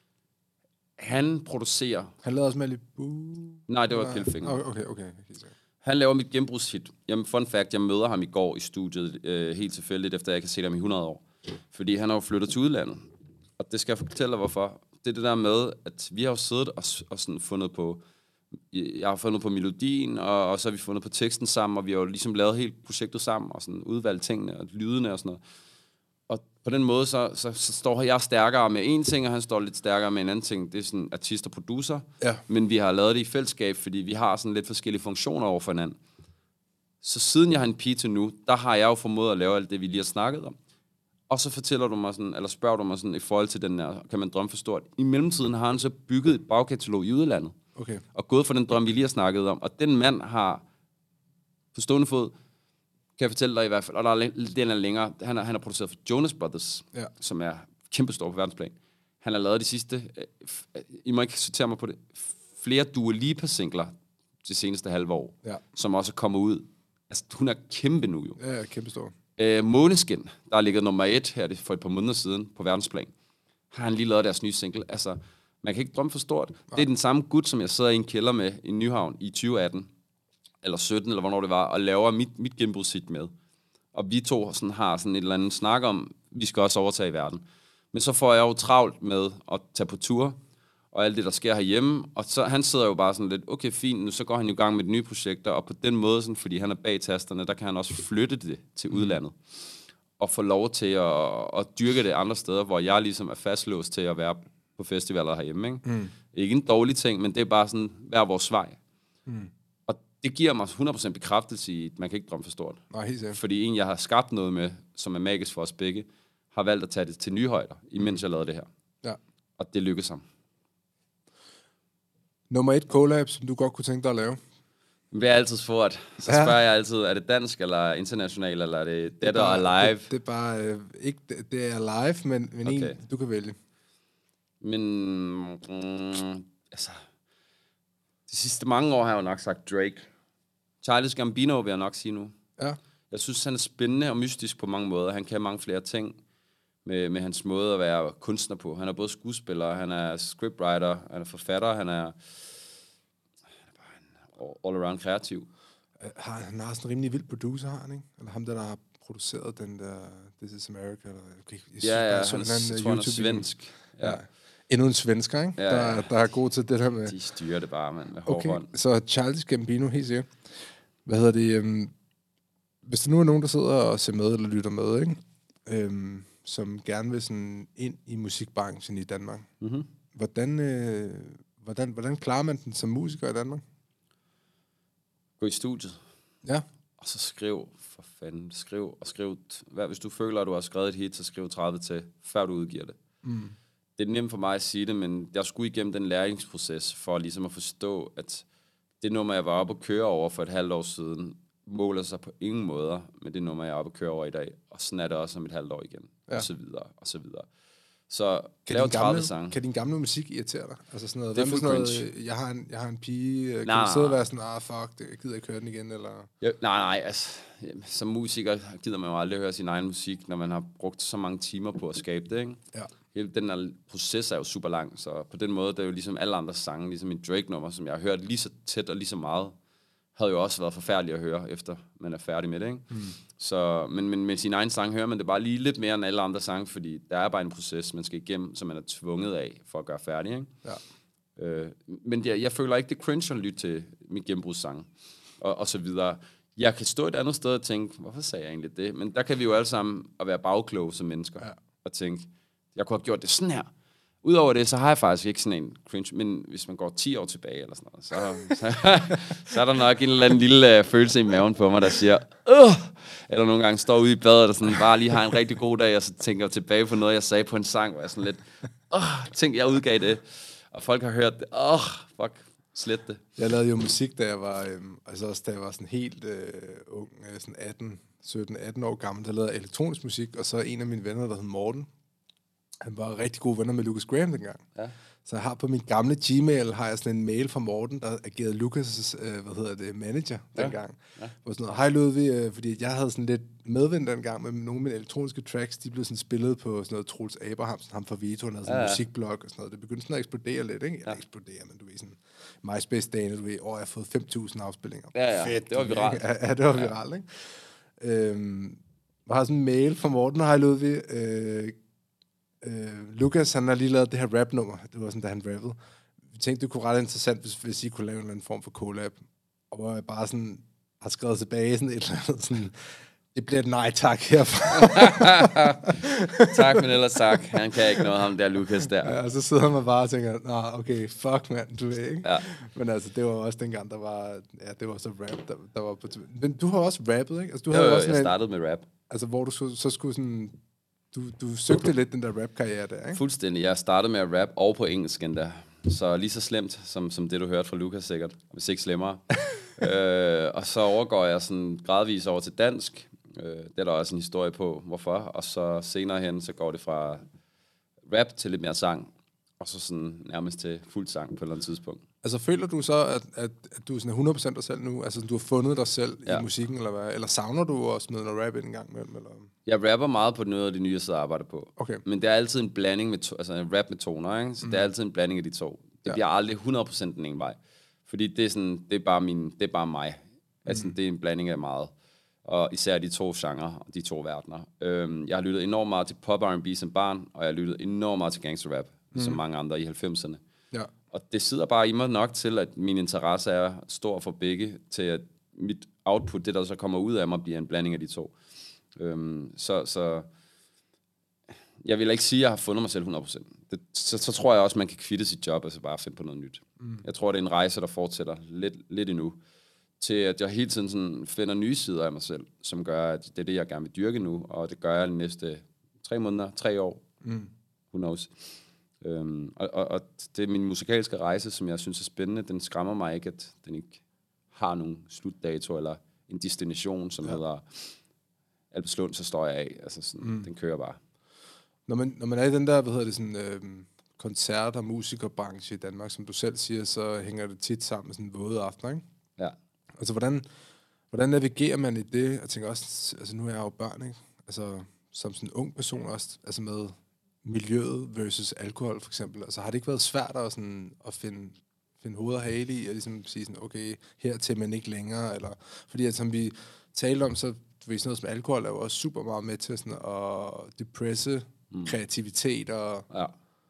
han producerer... Han lavede også Malibu? Nej, det var Pilfinger. Okay, okay, okay. Han laver mit genbrugshit. Jamen, fun fact, jeg møder ham i går i studiet, øh, helt tilfældigt, efter jeg ikke har set ham i hundrede år. Fordi han har jo flyttet til udlandet. Og det skal jeg fortælle dig, hvorfor. Det er det der med, at vi har jo siddet og, og sådan fundet på... Jeg har fundet på melodien, og, og så har vi fundet på teksten sammen, og vi har jo ligesom lavet helt projektet sammen, og sådan udvalgt tingene og lydene og sådan noget. Og på den måde, så, så, så står jeg stærkere med en ting, og han står lidt stærkere med en anden ting. Det er sådan artist og producer. Ja. Men vi har lavet det i fællesskab, fordi vi har sådan lidt forskellige funktioner over for hinanden. Så siden jeg har en pige til nu, der har jeg jo formået at lave alt det, vi lige har snakket om. Og så fortæller du mig sådan, eller spørger du mig sådan, i forhold til den der, kan man drømme for stort. I mellemtiden har han så bygget et bagkatalog i udlandet. Okay. Og gået for den drøm, vi lige har snakket om. Og den mand har på stående fod, kan jeg fortælle dig i hvert fald, og der er, den er længere, han har, han har produceret for Jonas Brothers, ja. som er kæmpestor på verdensplan. Han har lavet de sidste, øh, I må ikke sortere mig på det, flere Dua Lipa-singler de seneste halve år, ja. som også kommer ud Altså, hun er kæmpe nu jo. Ja, kæmpe stor. Øh, Måneskin, der har ligget nummer et her for et par måneder siden på verdensplan, har han lige lavet deres nye single. Altså, man kan ikke drømme for stort. Nej. Det er den samme gut, som jeg sidder i en kælder med i Nyhavn i tyve atten, eller sytten, eller hvornår det var, og laver mit, mit gennembrudshit med. Og vi to sådan, har sådan et eller andet snak om, vi skal også overtage i verden. Men så får jeg jo travlt med at tage på tur, og alt det, der sker herhjemme. Og så han sidder jo bare sådan lidt, okay, fint, nu så går han jo i gang med de nye projekter, og på den måde, sådan, fordi han er bag tasterne, der kan han også flytte det til udlandet. Og få lov til at, at dyrke det andre steder, hvor jeg ligesom er fastlåst til at være på festivaler herhjemme. Ikke? Mm. Ikke en dårlig ting, men det er bare sådan, hver vores vej. Mm. Og det giver mig hundrede procent bekræftelse i, at man kan ikke drømme for stort. Nej, helt sikkert. Fordi en, jeg har skabt noget med, som er magisk for os begge, har valgt at tage det til nye højder, imens jeg lavede det her. Ja. Og det lykkedes ham. Nummer et collab, som du godt kunne tænke dig at lave? Vi har altid spurgt. Så spørger ja. jeg altid, er det dansk, eller international, eller er det Dead or Alive? Det, det er bare, øh, ikke det er live, men, men okay. en, du kan vælge. Men, mm, altså, de sidste mange år har jeg jo nok sagt Drake. Childish Gambino vil jeg nok sige nu. Ja. Jeg synes, han er spændende og mystisk på mange måder. Han kan mange flere ting med, med hans måde at være kunstner på. Han er både skuespiller, han er scriptwriter, han er forfatter, han er, han er bare en all-around kreativ. Har, han har sådan en rimelig vild producer, har han ikke? Eller ham, der, der har produceret den der This is America? Eller, okay, jeg ja, ja, han, han, tror, han er svensk. Ja. Ja. Endnu en svensker, ikke? Ja, ja. Der, der er god til det der med... De styrer det bare, mand, med hård okay, hånd. Så Childish Gambino, helt sikkert. Hvad hedder det? Um, hvis der nu er nogen, der sidder og ser med eller lytter med, ikke? Um, som gerne vil sådan ind i musikbranchen i Danmark. Mm-hmm. Hvordan, øh, hvordan, hvordan klarer man den som musiker i Danmark? Gå i studiet. Ja. Og så skriv, for fanden, skriv og skriv. Hvad, hvis du føler, at du har skrevet et hit, så skriv tredive til, før du udgiver det. Mm. Det er nemt for mig at sige det, men jeg skulle igennem den læringsproces, for ligesom at forstå, at det nummer, jeg var oppe at køre over for et halvt år siden, måler sig på ingen måder med det nummer, jeg er oppe at køre over i dag. Og sådan er det også om et halvt år igen. Ja. Og så videre, og så videre. Så kan lav tredive sange. Kan din gamle musik irritere dig? Altså sådan noget, det er fuldt noget, jeg har en, jeg har en pige, kan nej, du sidde og være sådan, ah fuck, det, jeg gider ikke høre den igen, eller? Jo, nej, nej, altså, som musiker gider man jo aldrig høre sin egen musik, når man har brugt så mange timer på at skabe det, ikke? Ja. Hele den her proces er jo super lang, så på den måde, det er jo ligesom alle andre sange, ligesom en Drake-nummer, som jeg har hørt lige så tæt og lige så meget, havde jo også været forfærdeligt at høre, efter man er færdig med det, ikke? Mm. Så, men, men med sin egen sang hører man det bare lige lidt mere end alle andre sange, fordi der er bare en proces, man skal igennem, som man er tvunget af for at gøre færdig, ikke? Ja. Øh, men jeg, jeg føler ikke, det er cringe at lytte til min gennembrudssang, og, og så videre. Jeg kan stå et andet sted og tænke, hvorfor sagde jeg egentlig det? Men der kan vi jo alle sammen at være bagkloge som mennesker, ja. Og tænke, jeg kunne have gjort det sådan her. Udover det, så har jeg faktisk ikke sådan en cringe, men hvis man går ti år tilbage, eller sådan noget, så, så, så er der nok en eller anden lille uh, følelse i maven på mig, der siger, Åh! Eller nogle gange står ude i badet, og sådan bare lige har en rigtig god dag, og så tænker jeg tilbage på noget, jeg sagde på en sang, hvor jeg sådan lidt, åh, tænk, jeg udgav det, og folk har hørt det, åh, fuck, slet det. Jeg lavede jo musik, da jeg var, øh, altså også da jeg var sådan helt øh, ung, sådan atten, sytten, atten år gammel, der lavede jeg elektronisk musik, og så en af mine venner, der hed Morten, han var rigtig gode venner med Lucas Graham dengang. Ja. Så jeg har på min gamle Gmail, har jeg sådan en mail fra Morten, der agerede Lucas' øh, hvad hedder det, manager ja. dengang. Ja. Hvor sådan noget, hej Ludvig, øh, fordi jeg havde sådan lidt medvind dengang med nogle af mine elektroniske tracks, de blev sådan spillet på sådan noget Troels Abrahamsen, ham fra Vito, han havde sådan en ja, ja. musikblog og sådan noget. Det begyndte sådan at eksplodere lidt, ikke? Ja. Eller eksplodere, men du ved sådan, MySpace-dagene, du ved, åh, jeg har fået fem tusind afspillinger. Ja, ja, fedt, det var viralt. Ja, ja, det var viralt, ikke? Øhm, jeg har sådan en mail fra Morten, hej Ludvig, øh, Uh, Lucas, han har lige lavet det her rap-nummer. Det var sådan, da han rappede. Vi tænkte, det kunne ret interessant, hvis, hvis I kunne lave en eller anden form for collab. Og hvor jeg bare sådan har skrevet tilbage sådan et eller andet sådan, det bliver et nej tak herfra. Tak, men ellers tak. Han kan ikke noget ham der, Lucas der. Ja, og så sidder man bare og tænker, nej, okay, fuck mand, du ved ikke. Ja. Men altså, det var også dengang, der var, ja, det var så rap, der, der var på. Men du har også rappet, ikke? Altså, du jo, havde jo, også jeg startede en, med rap. Altså, hvor du så, så skulle sådan, Du, du søgte lidt den der rap-karriere der, ikke? Fuldstændig. Jeg startede med at rap og på engelsk endda. Så lige så slemt, som, som det, du hørte fra Lucas sikkert. Hvis ikke slemmere. øh, og så overgår jeg sådan gradvist over til dansk. Øh, det er der også en historie på, hvorfor. Og så senere hen, så går det fra rap til lidt mere sang. og så sådan nærmest til fuld sang på et eller andet tidspunkt. Altså føler du så, at, at, at du er sådan hundrede procent dig selv nu? Altså du har fundet dig selv ja. i musikken, eller hvad? Eller savner du også med noget rap en gang imellem? Eller? Jeg rapper meget på noget af det nye, jeg sidder og arbejder på. Okay. Men det er altid en blanding med, to, altså en rap med toner, ikke? Så mm. det er altid en blanding af de to. Det ja. bliver aldrig hundrede procent den ene vej. Fordi det er, sådan, det er, bare, min, det er bare mig. Altså mm. det er en blanding af meget. Og især de to genrer, og de to verdener. Øhm, jeg har lyttet enormt meget til pop R and B som barn, og jeg har lyttet enormt meget til gangster rap, mm. som mange andre i halvfemserne. Ja. Og det sidder bare i mig nok til, at min interesse er stor for begge, til at mit output, det der så kommer ud af mig, bliver en blanding af de to. Øhm, så, så jeg vil ikke sige, at jeg har fundet mig selv hundrede procent. Det, så, så tror jeg også, at man kan kvitte sit job, og så bare finde på noget nyt. Mm. Jeg tror, det er en rejse, der fortsætter lidt, lidt endnu, til at jeg hele tiden sådan finder nye sider af mig selv, som gør, at det er det, jeg gerne vil dyrke nu, og det gør jeg de næste tre måneder, tre år. Mm. Who knows? Øhm, og, og, og det er min musikalske rejse, som jeg synes er spændende. Den skræmmer mig ikke, at den ikke har nogen slutdato, eller en destination, som ja. hedder Albertslund, så står jeg af. Altså sådan, mm. den kører bare. Når man, når man er i den der, hvad hedder det, sådan, øh, koncert- og musikerbranche i Danmark, som du selv siger, så hænger det tit sammen med sådan en våde aften, ikke? Ja. Altså, hvordan, hvordan navigerer man i det? Jeg tænker også, altså nu er jeg jo børn, ikke? Altså, som sådan en ung person også, altså med miljøet versus alkohol, for eksempel. Altså, har det ikke været svært at, sådan, at finde, finde hoved og hale i, og ligesom sige sådan, okay, hertil, men ikke længere, eller... Fordi, at, som vi talte om, så ved sådan noget som alkohol er jo også super meget med til sådan at depresse mm. kreativitet og... Ja.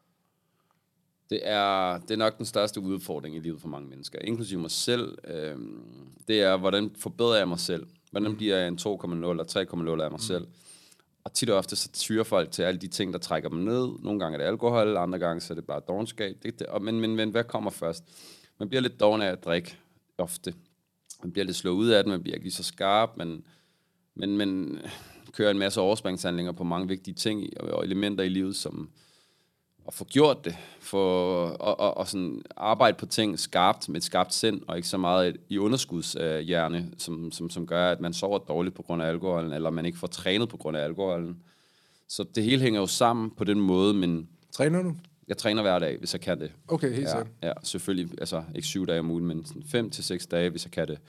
Det er, det er nok den største udfordring i livet for mange mennesker, inklusive mig selv. Øh, det er, hvordan forbedrer jeg mig selv? Hvordan mm. bliver jeg en to komma nul eller tre komma nul af mig mm. selv? Og tit og ofte så tyrer folk til alle de ting, der trækker dem ned. Nogle gange er det alkohol, andre gange så er det bare dovenskab. Det, det, men, men, men hvad kommer først? Man bliver lidt doven af at drikke ofte. Man bliver lidt slået ud af det, man bliver ikke lige så skarp, men, men, men kører en masse overspringshandlinger på mange vigtige ting og elementer i livet, som at få gjort det, for og, og, og sådan arbejde på ting skarpt, med et skarpt sind, og ikke så meget i underskudshjerne, som, som, som gør, at man sover dårligt på grund af alkoholen, eller man ikke får trænet på grund af alkoholen. Så det hele hænger jo sammen på den måde, men... Træner du? Jeg træner hver dag, hvis jeg kan det. Okay, helt ja, sikkert. Ja, selvfølgelig, altså ikke syv dage om ugen, men sådan fem til seks dage, hvis jeg kan det.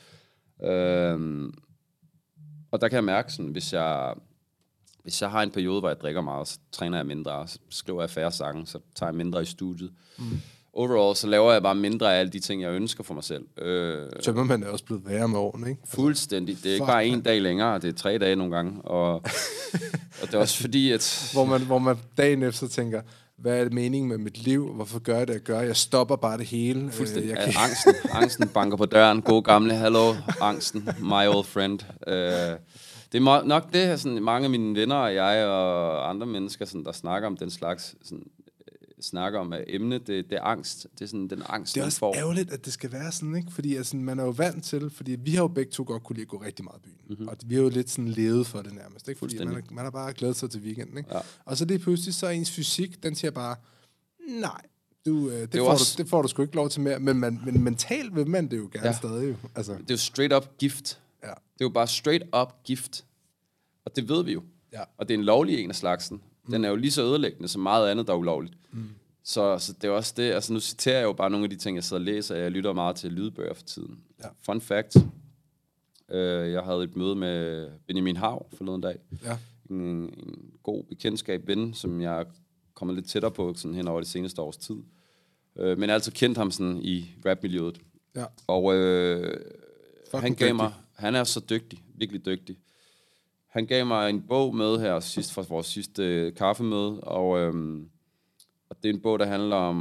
Øhm, og der kan jeg mærke sådan, hvis jeg... Hvis jeg har en periode, hvor jeg drikker meget, så træner jeg mindre, så skriver jeg færre sange, så tager jeg mindre i studiet. Mm. Overall, så laver jeg bare mindre af alle de ting, jeg ønsker for mig selv. Øh, Tømmermand er også blevet værre med årene, ikke? Fuldstændig. Det er ikke bare en dag længere, det er tre dage nogle gange. Og, og det er også fordi, at... Hvor man, hvor man dagen efter tænker, hvad er meningen med mit liv? Hvorfor gør jeg det, jeg gør? Jeg stopper bare det hele. Fuldstændig. Jeg kan... angsten, angsten banker på døren. God gamle, hello, angsten, my old friend. Øh, Det er nok det, sådan, mange af mine venner og jeg og andre mennesker, sådan, der snakker om den slags, sådan, snakker om at emne, det, det er angst. Det er sådan den angst, det er også får. Ærgerligt, at det skal være sådan, ikke? Fordi altså, man er jo vant til, fordi vi har jo begge to godt kunne lide at gå rigtig meget i byen. Mm-hmm. Og vi har jo lidt sådan levet for det nærmest, ikke? Fordi man, man har bare glædet sig til weekenden, ikke? Ja. Og så det pludselig, så er ens fysik, den siger bare, nej, du, øh, det, det, får også... du, det får du sgu ikke lov til mere. Men, man, men mentalt vil man det jo gerne ja. stadig. Jo. Altså. Det er jo straight up gift. Ja. Det er jo bare straight up gift. Og det ved vi jo. Ja. Og det er en lovlig en af slagsen. Mm. Den er jo lige så ødelæggende som meget andet, der er ulovligt. Mm. Så, så det er også det. Altså nu citerer jeg jo bare nogle af de ting, jeg sidder og læser. Jeg lytter meget til lydbøger for tiden. Ja. Fun fact. Øh, jeg havde et møde med Benjamin Hav forleden dag. Ja. En, en god bekendtskab, ven, som jeg er kommet lidt tættere på sådan hen over det seneste års tid. Øh, men jeg har altid kendt ham sådan i rapmiljøet. Ja. Og øh, han gav mig... Han er så dygtig. Virkelig dygtig. Han gav mig en bog med her sidst fra vores sidste øh, kaffemøde, og, øhm, og det er en bog, der handler om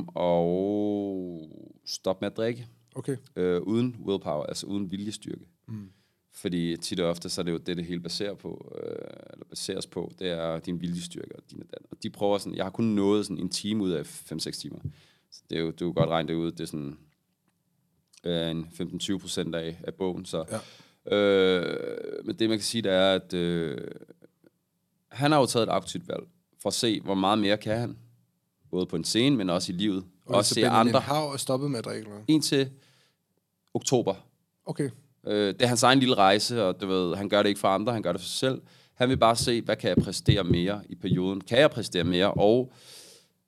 at stoppe med at drikke. Okay. Øh, uden willpower, altså uden viljestyrke. Mm. Fordi tit og ofte, så er det jo det, det hele baserer på, øh, eller baseres på, det er din viljestyrke og dine dan. Og de prøver sådan, jeg har kun nået sådan en time ud af fem seks timer. Så det er jo, du kan godt regne det ud, det er sådan øh, en femten til tyve procent af, af bogen, så... Ja. Øh, men det man kan sige, det er, at øh, han har jo taget et aktivt valg for at se, hvor meget mere kan han. Både på en scene, men også i livet. Og også se andre. Hav er stoppet med at drikke? Indtil oktober. Okay. Øh, det er hans egen lille rejse, og du ved, han gør det ikke for andre, han gør det for sig selv. Han vil bare se, hvad kan jeg præstere mere i perioden. Kan jeg præstere mere? Og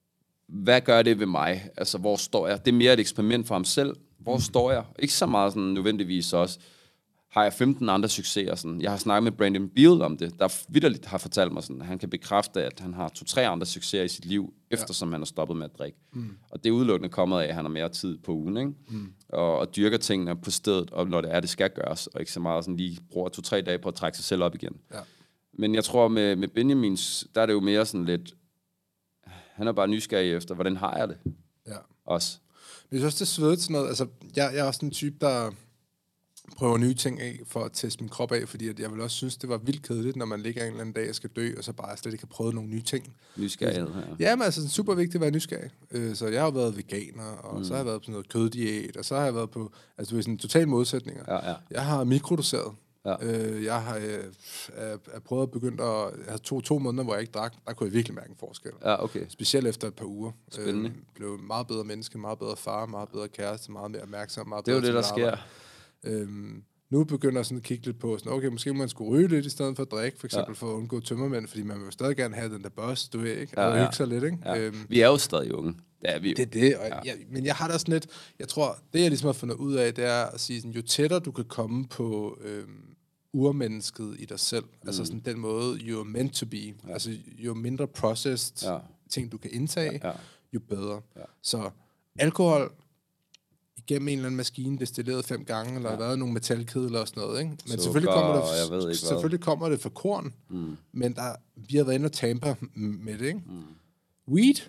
hvad gør det ved mig? Altså, hvor står jeg? Det er mere et eksperiment for ham selv. Hvor mm. står jeg? Ikke så meget sådan nødvendigvis også. Har jeg femten andre succeser? Sådan. Jeg har snakket med Brandon Beal om det, der vitterligt har fortalt mig sådan, at han kan bekræfte, at han har to-tre andre succeser i sit liv, ja. eftersom han har stoppet med at drikke. Mm. Og det er udelukkende kommet af, at han har mere tid på ugen, ikke? Mm. Og, og dyrker tingene på stedet, og når det er, det skal gøres, og ikke så meget sådan lige bruger to-tre dage på at trække sig selv op igen. Ja. Men jeg tror, med, med Benjamins, der er det jo mere sådan lidt, han er bare nysgerrig efter, hvordan har jeg det? Ja. Også. Men jeg synes også, det svedigt sådan noget, altså, jeg, jeg er også en type, der prøver nye ting af, for at teste min krop af, fordi at jeg vil også synes, det var vildt kedeligt, når man ligger en eller anden dag og skal dø, og så bare slet ikke har prøvet nogle nye ting. Nysgerrighed, ja. Ja, men altså, det er super vigtigt at være nysgerrig. Så jeg har jo været veganer, og mm. så har jeg været på sådan noget køddiæt, og så har jeg været på, altså du ved, sådan totale modsætninger. Ja, ja. Jeg har mikrodoseret. Ja. Jeg har øh, er prøvet at begynde at, jeg har to, to måneder, hvor jeg ikke drak, der kunne jeg virkelig mærke en forskel. Ja, okay. Specielt efter et par uger. Spændende. Øh, blev meget bedre menneske, meget bedre far, meget bedre kæreste, meget mere opmærksom, meget det er bedre jo det, der sker. Øhm, nu begynder jeg sådan at kigge lidt på, sådan, okay, måske man skulle ryge lidt i stedet for at drikke, for eksempel ja. for at undgå tømmermænd, fordi man vil jo stadig gerne have den der boss, du ved, ikke? Ja, og ja. hygge sig lidt, ikke? Ja. Øhm, vi er jo stadig unge. Det er vi jo. Det er det, og ja. jeg, men jeg har da sådan lidt, jeg tror, det jeg ligesom har fundet ud af, det er at sige, sådan, jo tættere du kan komme på øhm, urmennesket i dig selv, mm. altså sådan den måde, you're meant to be, ja. altså jo mindre processed ja. ting, du kan indtage, ja. Ja. jo bedre. Ja. Så alkohol, igennem en eller anden maskine, destilleret fem gange, eller ja. været nogle metalkedler og sådan noget, ikke? Men Sukker, selvfølgelig kommer det, jeg ved ikke selvfølgelig kommer det fra korn, mm. men der, vi har været inde og tamper med det, ikke? Mm. Weed,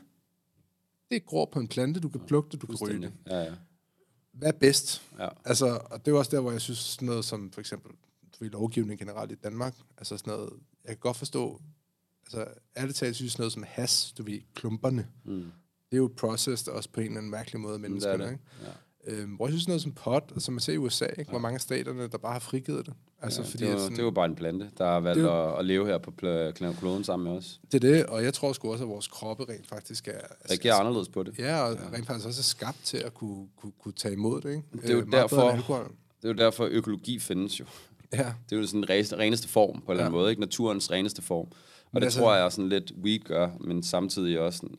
det gror på en plante, du kan plukke det, du kan ryge det. Ja, ja. Hvad er bedst? Ja. Altså, og det er også der, hvor jeg synes sådan noget som for eksempel lovgivning generelt i Danmark, altså sådan noget, jeg kan godt forstå, altså ærligt talt synes sådan noget som hash, du ved, klumperne, mm. det er jo processed også på en eller anden mærkelig måde af menneskerne, ikke? Ja. Øhm, hvor jeg synes noget som pot, som man ser i U S A, ikke? Ja. Hvor mange af staterne, der bare har frigivet det. Altså, ja, fordi, det, var, sådan, det var bare en plante, der har valgt jo, at, at leve her på kloden sammen med os. Det er det, og jeg tror sgu også, at vores kroppe rent faktisk er... Reagerer anderledes på det. Ja, og ja. rent faktisk også er skabt til at kunne, kunne, kunne tage imod det, ikke? Det er jo, øh, derfor, det er jo derfor, økologi findes jo. Ja. Det er jo sådan den reneste form, på en eller anden ja. måde, ikke? Naturens reneste form. Og men det altså, tror jeg sådan lidt weed gør, men samtidig også sådan,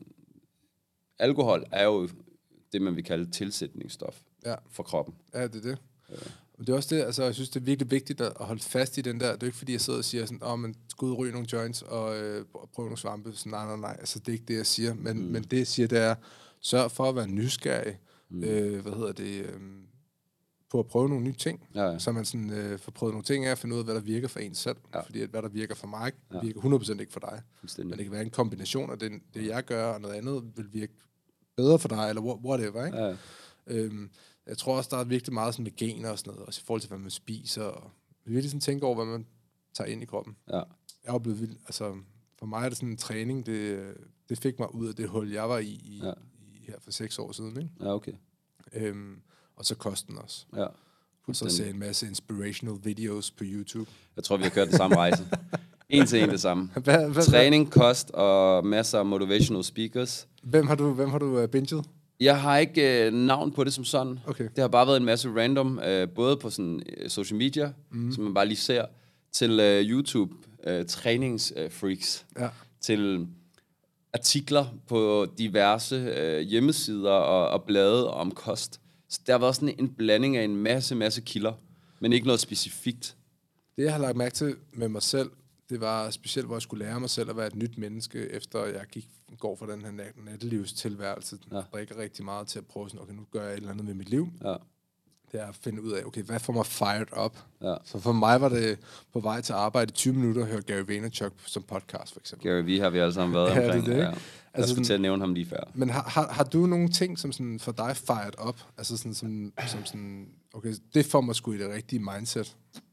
alkohol er jo det, man vil kalde tilsætningsstof ja. for kroppen. Ja, det er det. Ja. Og det er også det, altså jeg synes, det er virkelig vigtigt at holde fast i den der. Det er ikke fordi, jeg sidder og siger sådan, åh, oh, men skal ud og ryge nogle joints og øh, prøve nogle svampe. Sådan, nej, nej, nej, altså det er ikke det, jeg siger. Men, mm. men det, jeg siger, det er, sørg for at være nysgerrig. Mm. Øh, hvad hedder det... Øh, på at prøve nogle nye ting, ja, ja. så man sådan, øh, får prøvet nogle ting af at finde ud af, hvad der virker for en selv. Ja. Fordi at, hvad der virker for mig, ja. virker hundrede procent ikke for dig. Men det kan være en kombination af det, det, jeg gør, og noget andet vil virke bedre for dig, eller whatever, ikke? Ja. Øhm, jeg tror også, der er virkelig meget sådan med gener og sådan noget, også i forhold til, hvad man spiser, og virkelig sådan tænke over, hvad man tager ind i kroppen. Ja. Jeg er blevet vildt, altså, for mig er det sådan en træning, det, det fik mig ud af det hul, jeg var i, i, ja. i her for seks år siden, ikke? Ja, okay. Øhm, og så kosten også. Ja. Og så se en masse inspirational videos på YouTube. Jeg tror, vi har kørt den samme rejse. En til en det samme. Hvad, hvad, Træning, kost og masser af motivational speakers. Hvem har du, hvem har du uh, binget? Jeg har ikke uh, navn på det som sådan. Okay. Det har bare været en masse random, uh, både på sådan uh, social media, mm. som man bare lige ser, til uh, YouTube, uh, træningsfreaks, uh, ja. til artikler på diverse uh, hjemmesider og, og blade om kost. Så der var sådan en blanding af en masse, masse kilder, men ikke noget specifikt. Det, jeg har lagt mærke til med mig selv, det var specielt, hvor jeg skulle lære mig selv at være et nyt menneske, efter jeg gik, går fra den her nat- nattelivstilværelse, ja. drikker rigtig meget til at prøve sådan, okay, nu gør jeg et eller andet med mit liv. Ja. Det er at finde ud af, okay, hvad får mig fired up? Ja. Så for mig var det på vej til arbejde i tyve minutter at høre Gary Vaynerchuk som podcast, for eksempel. Gary V har vi alle sammen været ja, omkring. Det, det. Ja. Jeg altså, skulle til at nævne ham lige før. Men har, har, har du nogle ting, som sådan for dig fired up? Altså sådan, som, som sådan, okay, det får mig sgu i det rigtige mindset.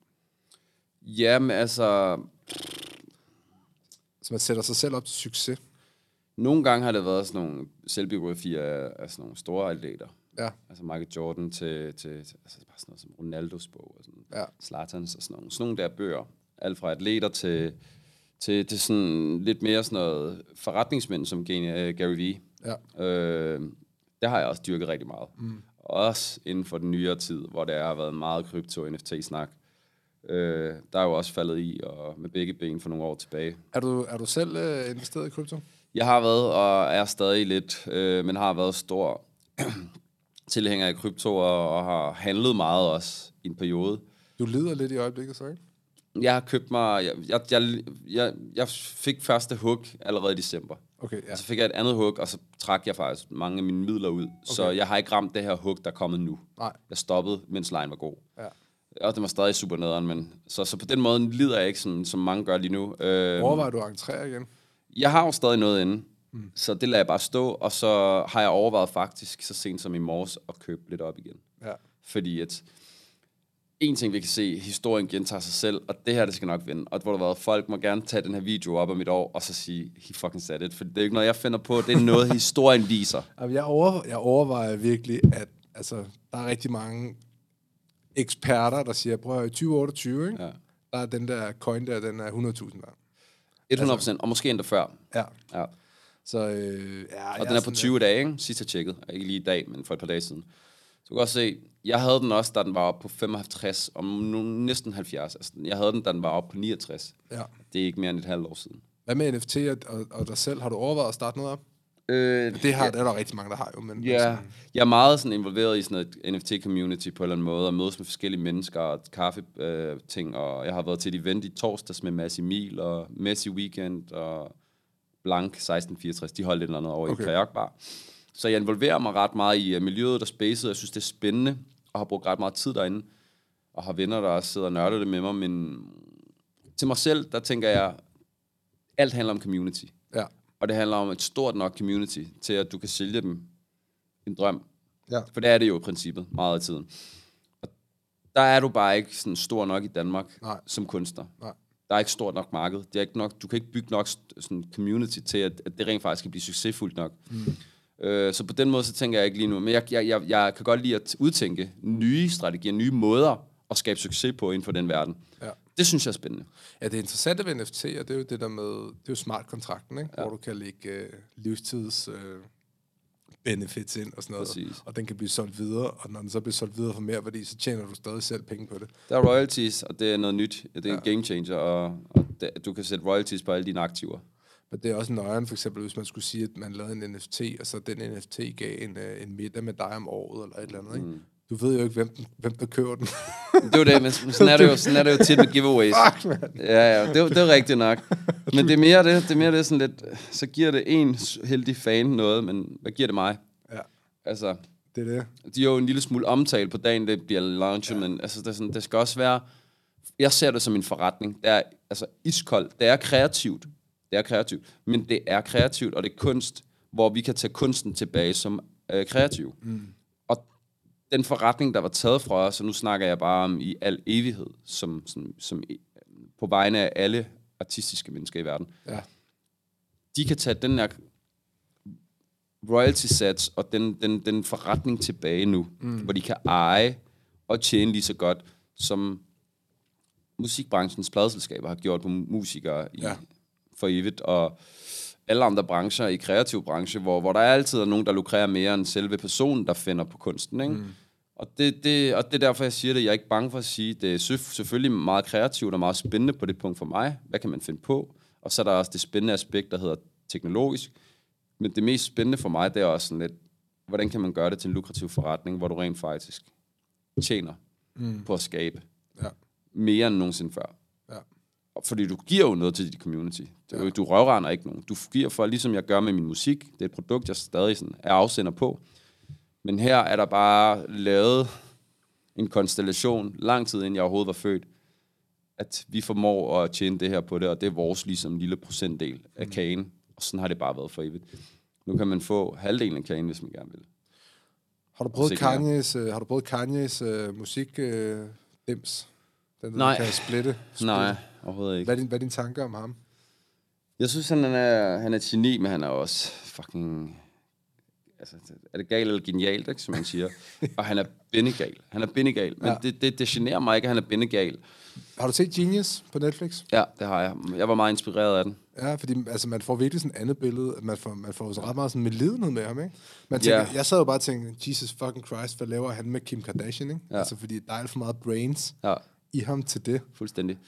Jamen, altså... Så man sætter sig selv op til succes. Nogle gange har det været sådan nogle selvbiografier af, af sådan nogle store atleter. Ja. Altså Michael Jordan til, til, til altså bare sådan noget som Ronaldos bog, og sådan ja. Zlatans og sådan nogle. Sådan nogle der bøger. Alt fra atleter til, til, til sådan lidt mere sådan noget forretningsmænd som Gary V. Ja. Øh, der har jeg også dyrket rigtig meget. Mm. Også inden for den nyere tid, hvor der har været meget krypto- N F T-snak. Øh, der er jo også faldet i, og med begge ben for nogle år tilbage. Er du, er du selv øh, investeret i krypto? Jeg har været, og er stadig lidt, øh, men har været stor tilhænger af krypto, og, og har handlet meget også i en periode. Du lider lidt i øjeblikket, så ikke? Jeg har købt mig... Jeg, jeg, jeg, jeg, jeg fik første hook allerede i december. Okay, ja. Så fik jeg et andet hook, og så trak jeg faktisk mange af mine midler ud. Okay. Så jeg har ikke ramt det her hook, der er kommet nu. Nej. Jeg stoppede, mens line var god. Ja. Og det var stadig super nederen, men... Så, så på den måde lider jeg ikke, som, som mange gør lige nu. Øh, Overvejer du at entrere igen? Jeg har jo stadig noget inde. Mm. Så det lader jeg bare stå, og så har jeg overvejet faktisk, så sent som i morges, at købe lidt op igen. Ja. Fordi at... En ting, vi kan se, historien gentager sig selv, og det her, det skal nok vinde. Og hvor der var, folk må gerne tage den her video op om et år, og så sige, he fucking said it. For det er ikke noget, jeg finder på, det er noget, historien viser. Jeg, over, jeg overvejer virkelig, at altså, der er rigtig mange eksperter, der siger, prøv at tyve otteogtyve, ikke? Ja. Der er den der coin der, den er hundrede tusind der. hundrede procent, altså, og måske endda før. Ja. Ja. Så, øh, ja, og den er på tyve dage, ikke? Sidst jeg tjekkede. Ikke lige i dag, men for et par dage siden. Så du kan også se, jeg havde den også, da den var oppe på femoghalvtreds, om nu næsten halvfjerds. Altså, jeg havde den, da den var oppe på niogtres. Ja. Det er ikke mere end et halvt år siden. Hvad med N F T og, og dig selv? Har du overvejet at starte noget op? Øh, det, har, ja. det er der rigtig mange, der har jo. Men, ja, altså. Jeg er meget sådan involveret i sådan et N F T-community på en eller anden måde, og mødes med forskellige mennesker og kaffe-ting, øh, og jeg har været til et event i torsdags med Mads Emil og Messi Weekend og Blank seksten fireogtres. De holdt et eller andet over okay. i Kajakbar. Så jeg involverer mig ret meget i uh, miljøet og spacet. Jeg synes, det er spændende, og har brugt ret meget tid derinde. Og har venner, der også sidder og nørder det med mig. Men til mig selv, der tænker jeg, alt handler om community. Ja. Og det handler om et stort nok community, til at du kan sælge dem en drøm. Ja. For det er det jo i princippet, meget af tiden. Og der er du bare ikke sådan stor nok i Danmark Nej. som kunstner. Nej. Der er ikke stort nok marked. Det er ikke nok, du kan ikke bygge nok sådan community til, at, at det rent faktisk kan blive succesfuldt nok. Mm. Øh, så på den måde, så tænker jeg ikke lige nu. Men jeg, jeg, jeg, jeg kan godt lide at udtænke nye strategier, nye måder at skabe succes på inden for den verden. Ja. Det synes jeg er spændende. Ja, det interessante ved N F T, og det er jo det der med, det er jo smart-kontrakten, ikke? Ja. Hvor du kan lægge øh, livstids øh, benefits ind og sådan noget. Præcis. Og den kan blive solgt videre, og når den så bliver solgt videre for mere værdi, så tjener du stadig selv penge på det. Der er royalties, og det er noget nyt. Det er ja. en game changer, og, og det, du kan sætte royalties på alle dine aktiver. Men det er også nøjeren, for eksempel, hvis man skulle sige, at man lavede en N F T, og så den N F T gav en, en middag med dig om året, eller et eller andet, ikke? Mm. Du ved jo ikke, hvem, hvem der køber den. Det er det, men sådan er det jo, sådan er det jo tit med giveaways. Fuck, man. Ja, ja, det, det er rigtigt nok. Men det er mere det, det er mere det sådan lidt, så giver det en heldig fan noget, men hvad giver det mig? Ja. Altså, det er det. De er jo en lille smule omtale på dagen, det bliver launchet, ja. men altså, det, er sådan, det skal også være, jeg ser det som en forretning. Det er altså iskoldt, det er kreativt. Det er kreativt, men det er kreativt, og det er kunst, hvor vi kan tage kunsten tilbage som øh, kreativ. Mm. Og den forretning, der var taget fra os, og nu snakker jeg bare om i al evighed, som, som, som på vegne af alle artistiske mennesker i verden. Ja. De kan tage den her royalty sats og den, den, den forretning tilbage nu, mm. hvor de kan eje og tjene lige så godt, som musikbranchens pladeselskaber har gjort på musikere i ja. for evigt, og alle andre brancher i kreativ branche, hvor, hvor der er altid nogen, der lukrerer mere end selve personen, der finder på kunsten, ikke? Mm. Og, det, det, og det er derfor, jeg siger det. Jeg er ikke bange for at sige, det er selvfølgelig meget kreativt og meget spændende på det punkt for mig. Hvad kan man finde på? Og så er der også det spændende aspekt, der hedder teknologisk. Men det mest spændende for mig, det er også sådan lidt, hvordan kan man gøre det til en lukrativ forretning, hvor du rent faktisk tjener mm. på at skabe ja. mere end nogensinde før. Ja. Fordi du giver jo noget til dit community. Du, ja. du røvrender ikke nogen. Du giver for, ligesom jeg gør med min musik. Det er et produkt, jeg stadig sådan er afsender på. Men her er der bare lavet en konstellation, lang tid inden jeg overhovedet var født, at vi formår at tjene det her på det, og det er vores ligesom lille procentdel af kagen. Og sådan har det bare været for evigt. Nu kan man få halvdelen af kagen, hvis man gerne vil. Har du prøvet Kanye's, uh, har du prøvet Kanye's uh, musik uh, dims? Den der, Nej. kan splitte, splitte. Nej, overhovedet ikke. Hvad er, din, hvad er dine tanker om ham? Jeg synes, han er, han er et geni, men han er også fucking... Altså, er det galt eller genialt, ikke, som man siger? Og han er bindegal. Han er bindegal. Men ja. det, det, det generer mig ikke, at han er bindegal. Har du set Genius på Netflix? Ja, det har jeg. Jeg var meget inspireret af den. Ja, fordi altså, man får virkelig sådan et andet billede. Man får, man får så ret meget sådan medlidenhed med ham, ikke? Man tænker, yeah. Jeg sad jo bare og tænkte, Jesus fucking Christ, hvad laver han med Kim Kardashian, ikke? Ja. Altså, fordi der er alt for meget brains ja. i ham til det. Fuldstændig.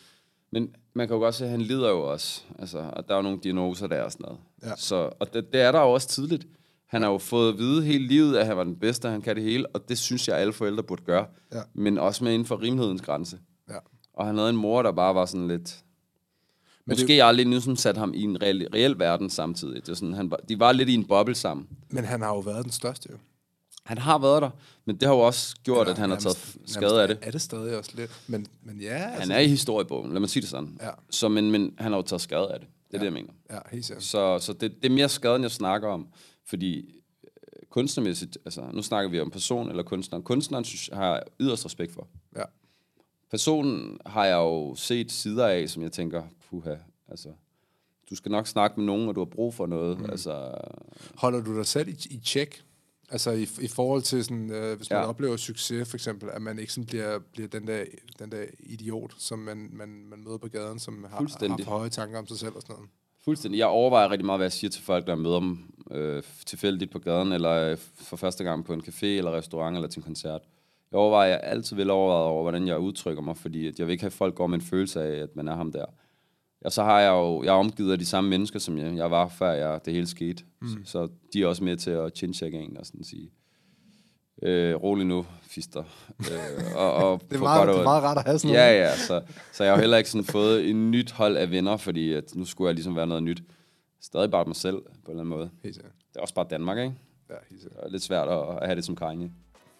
Men man kan jo godt se, at han lider jo også. Altså, og der er jo nogle diagnoser der og sådan noget. Ja. Så, og det, det er der jo også tidligt. Han har jo fået at vide hele livet, at han var den bedste, han kan det hele. Og det synes jeg, alle forældre burde gøre. Ja. Men også med inden for rimelighedens grænse. Ja. Og han havde en mor, der bare var sådan lidt... Men Måske det... jeg aldrig nu sådan sat ham i en reel, reel verden samtidig. Det er sådan, han, de var lidt i en boble sammen. Men han har jo været den største, jo. Han har været der, men det har jo også gjort, Eller, at han har taget nærmest, skade nærmest, af det. Er det stadig også lidt? Men, men ja... Han altså... er i historiebogen, lad mig sige det sådan. Ja. Så, men, men han har jo taget skade af det. Det er ja. det, jeg mener. Ja, helt sikkert. Så, så det, det er mere skade, end jeg snakker om. Fordi øh, kunstnermæssigt, altså nu snakker vi om person eller kunstner. Kunstneren synes, har jeg yderst respekt for. Ja. Personen har jeg jo set sider af, som jeg tænker, puha, altså... Du skal nok snakke med nogen, og du har brug for noget. Mm. Altså, holder du dig selv i, i check? Altså i, i forhold til, sådan, øh, hvis man ja. oplever succes, for eksempel, at man ikke sådan bliver, bliver den, der, den der idiot, som man, man, man møder på gaden, som har, har for høje tanker om sig selv og sådan noget. Fuldstændig. Jeg overvejer rigtig meget, hvad jeg siger til folk, der møder dem øh, tilfældigt på gaden, eller øh, for første gang på en café, eller restaurant, eller til en koncert. Jeg overvejer, jeg altid vil overveje over, hvordan jeg udtrykker mig, fordi at jeg vil ikke have, at folk går med en følelse af, at man er ham der. Og så har jeg jo, jeg er omgivet af de samme mennesker, som jeg, jeg var, før jeg, det hele skete. Mm. Så, så de er også med til at chin-checke en og sådan sige, øh, rolig nu, fister. Øh, og, og det er meget, det er meget rart at have sådan noget. Ja, ja, så, så jeg har heller ikke sådan fået en nyt hold af venner, fordi at nu skulle jeg ligesom være noget nyt. Stadig bare mig selv, på en eller anden måde. Helt sikkert. Det er også bare Danmark, ikke? Ja, helt sikkert. Det er lidt svært at, at have det som Kanye.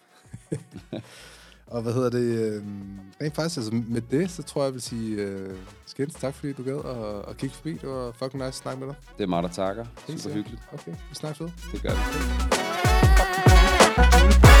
Og hvad hedder det? Øh, rent faktisk, altså med det, så tror jeg, jeg vil sige, øh, Skins, tak fordi du gad at, at kigge forbi. Det var fucking nice at snakke med dig. Det er mig, der takker. Super hyggeligt. Okay, vi snakkes ved. Det gør vi.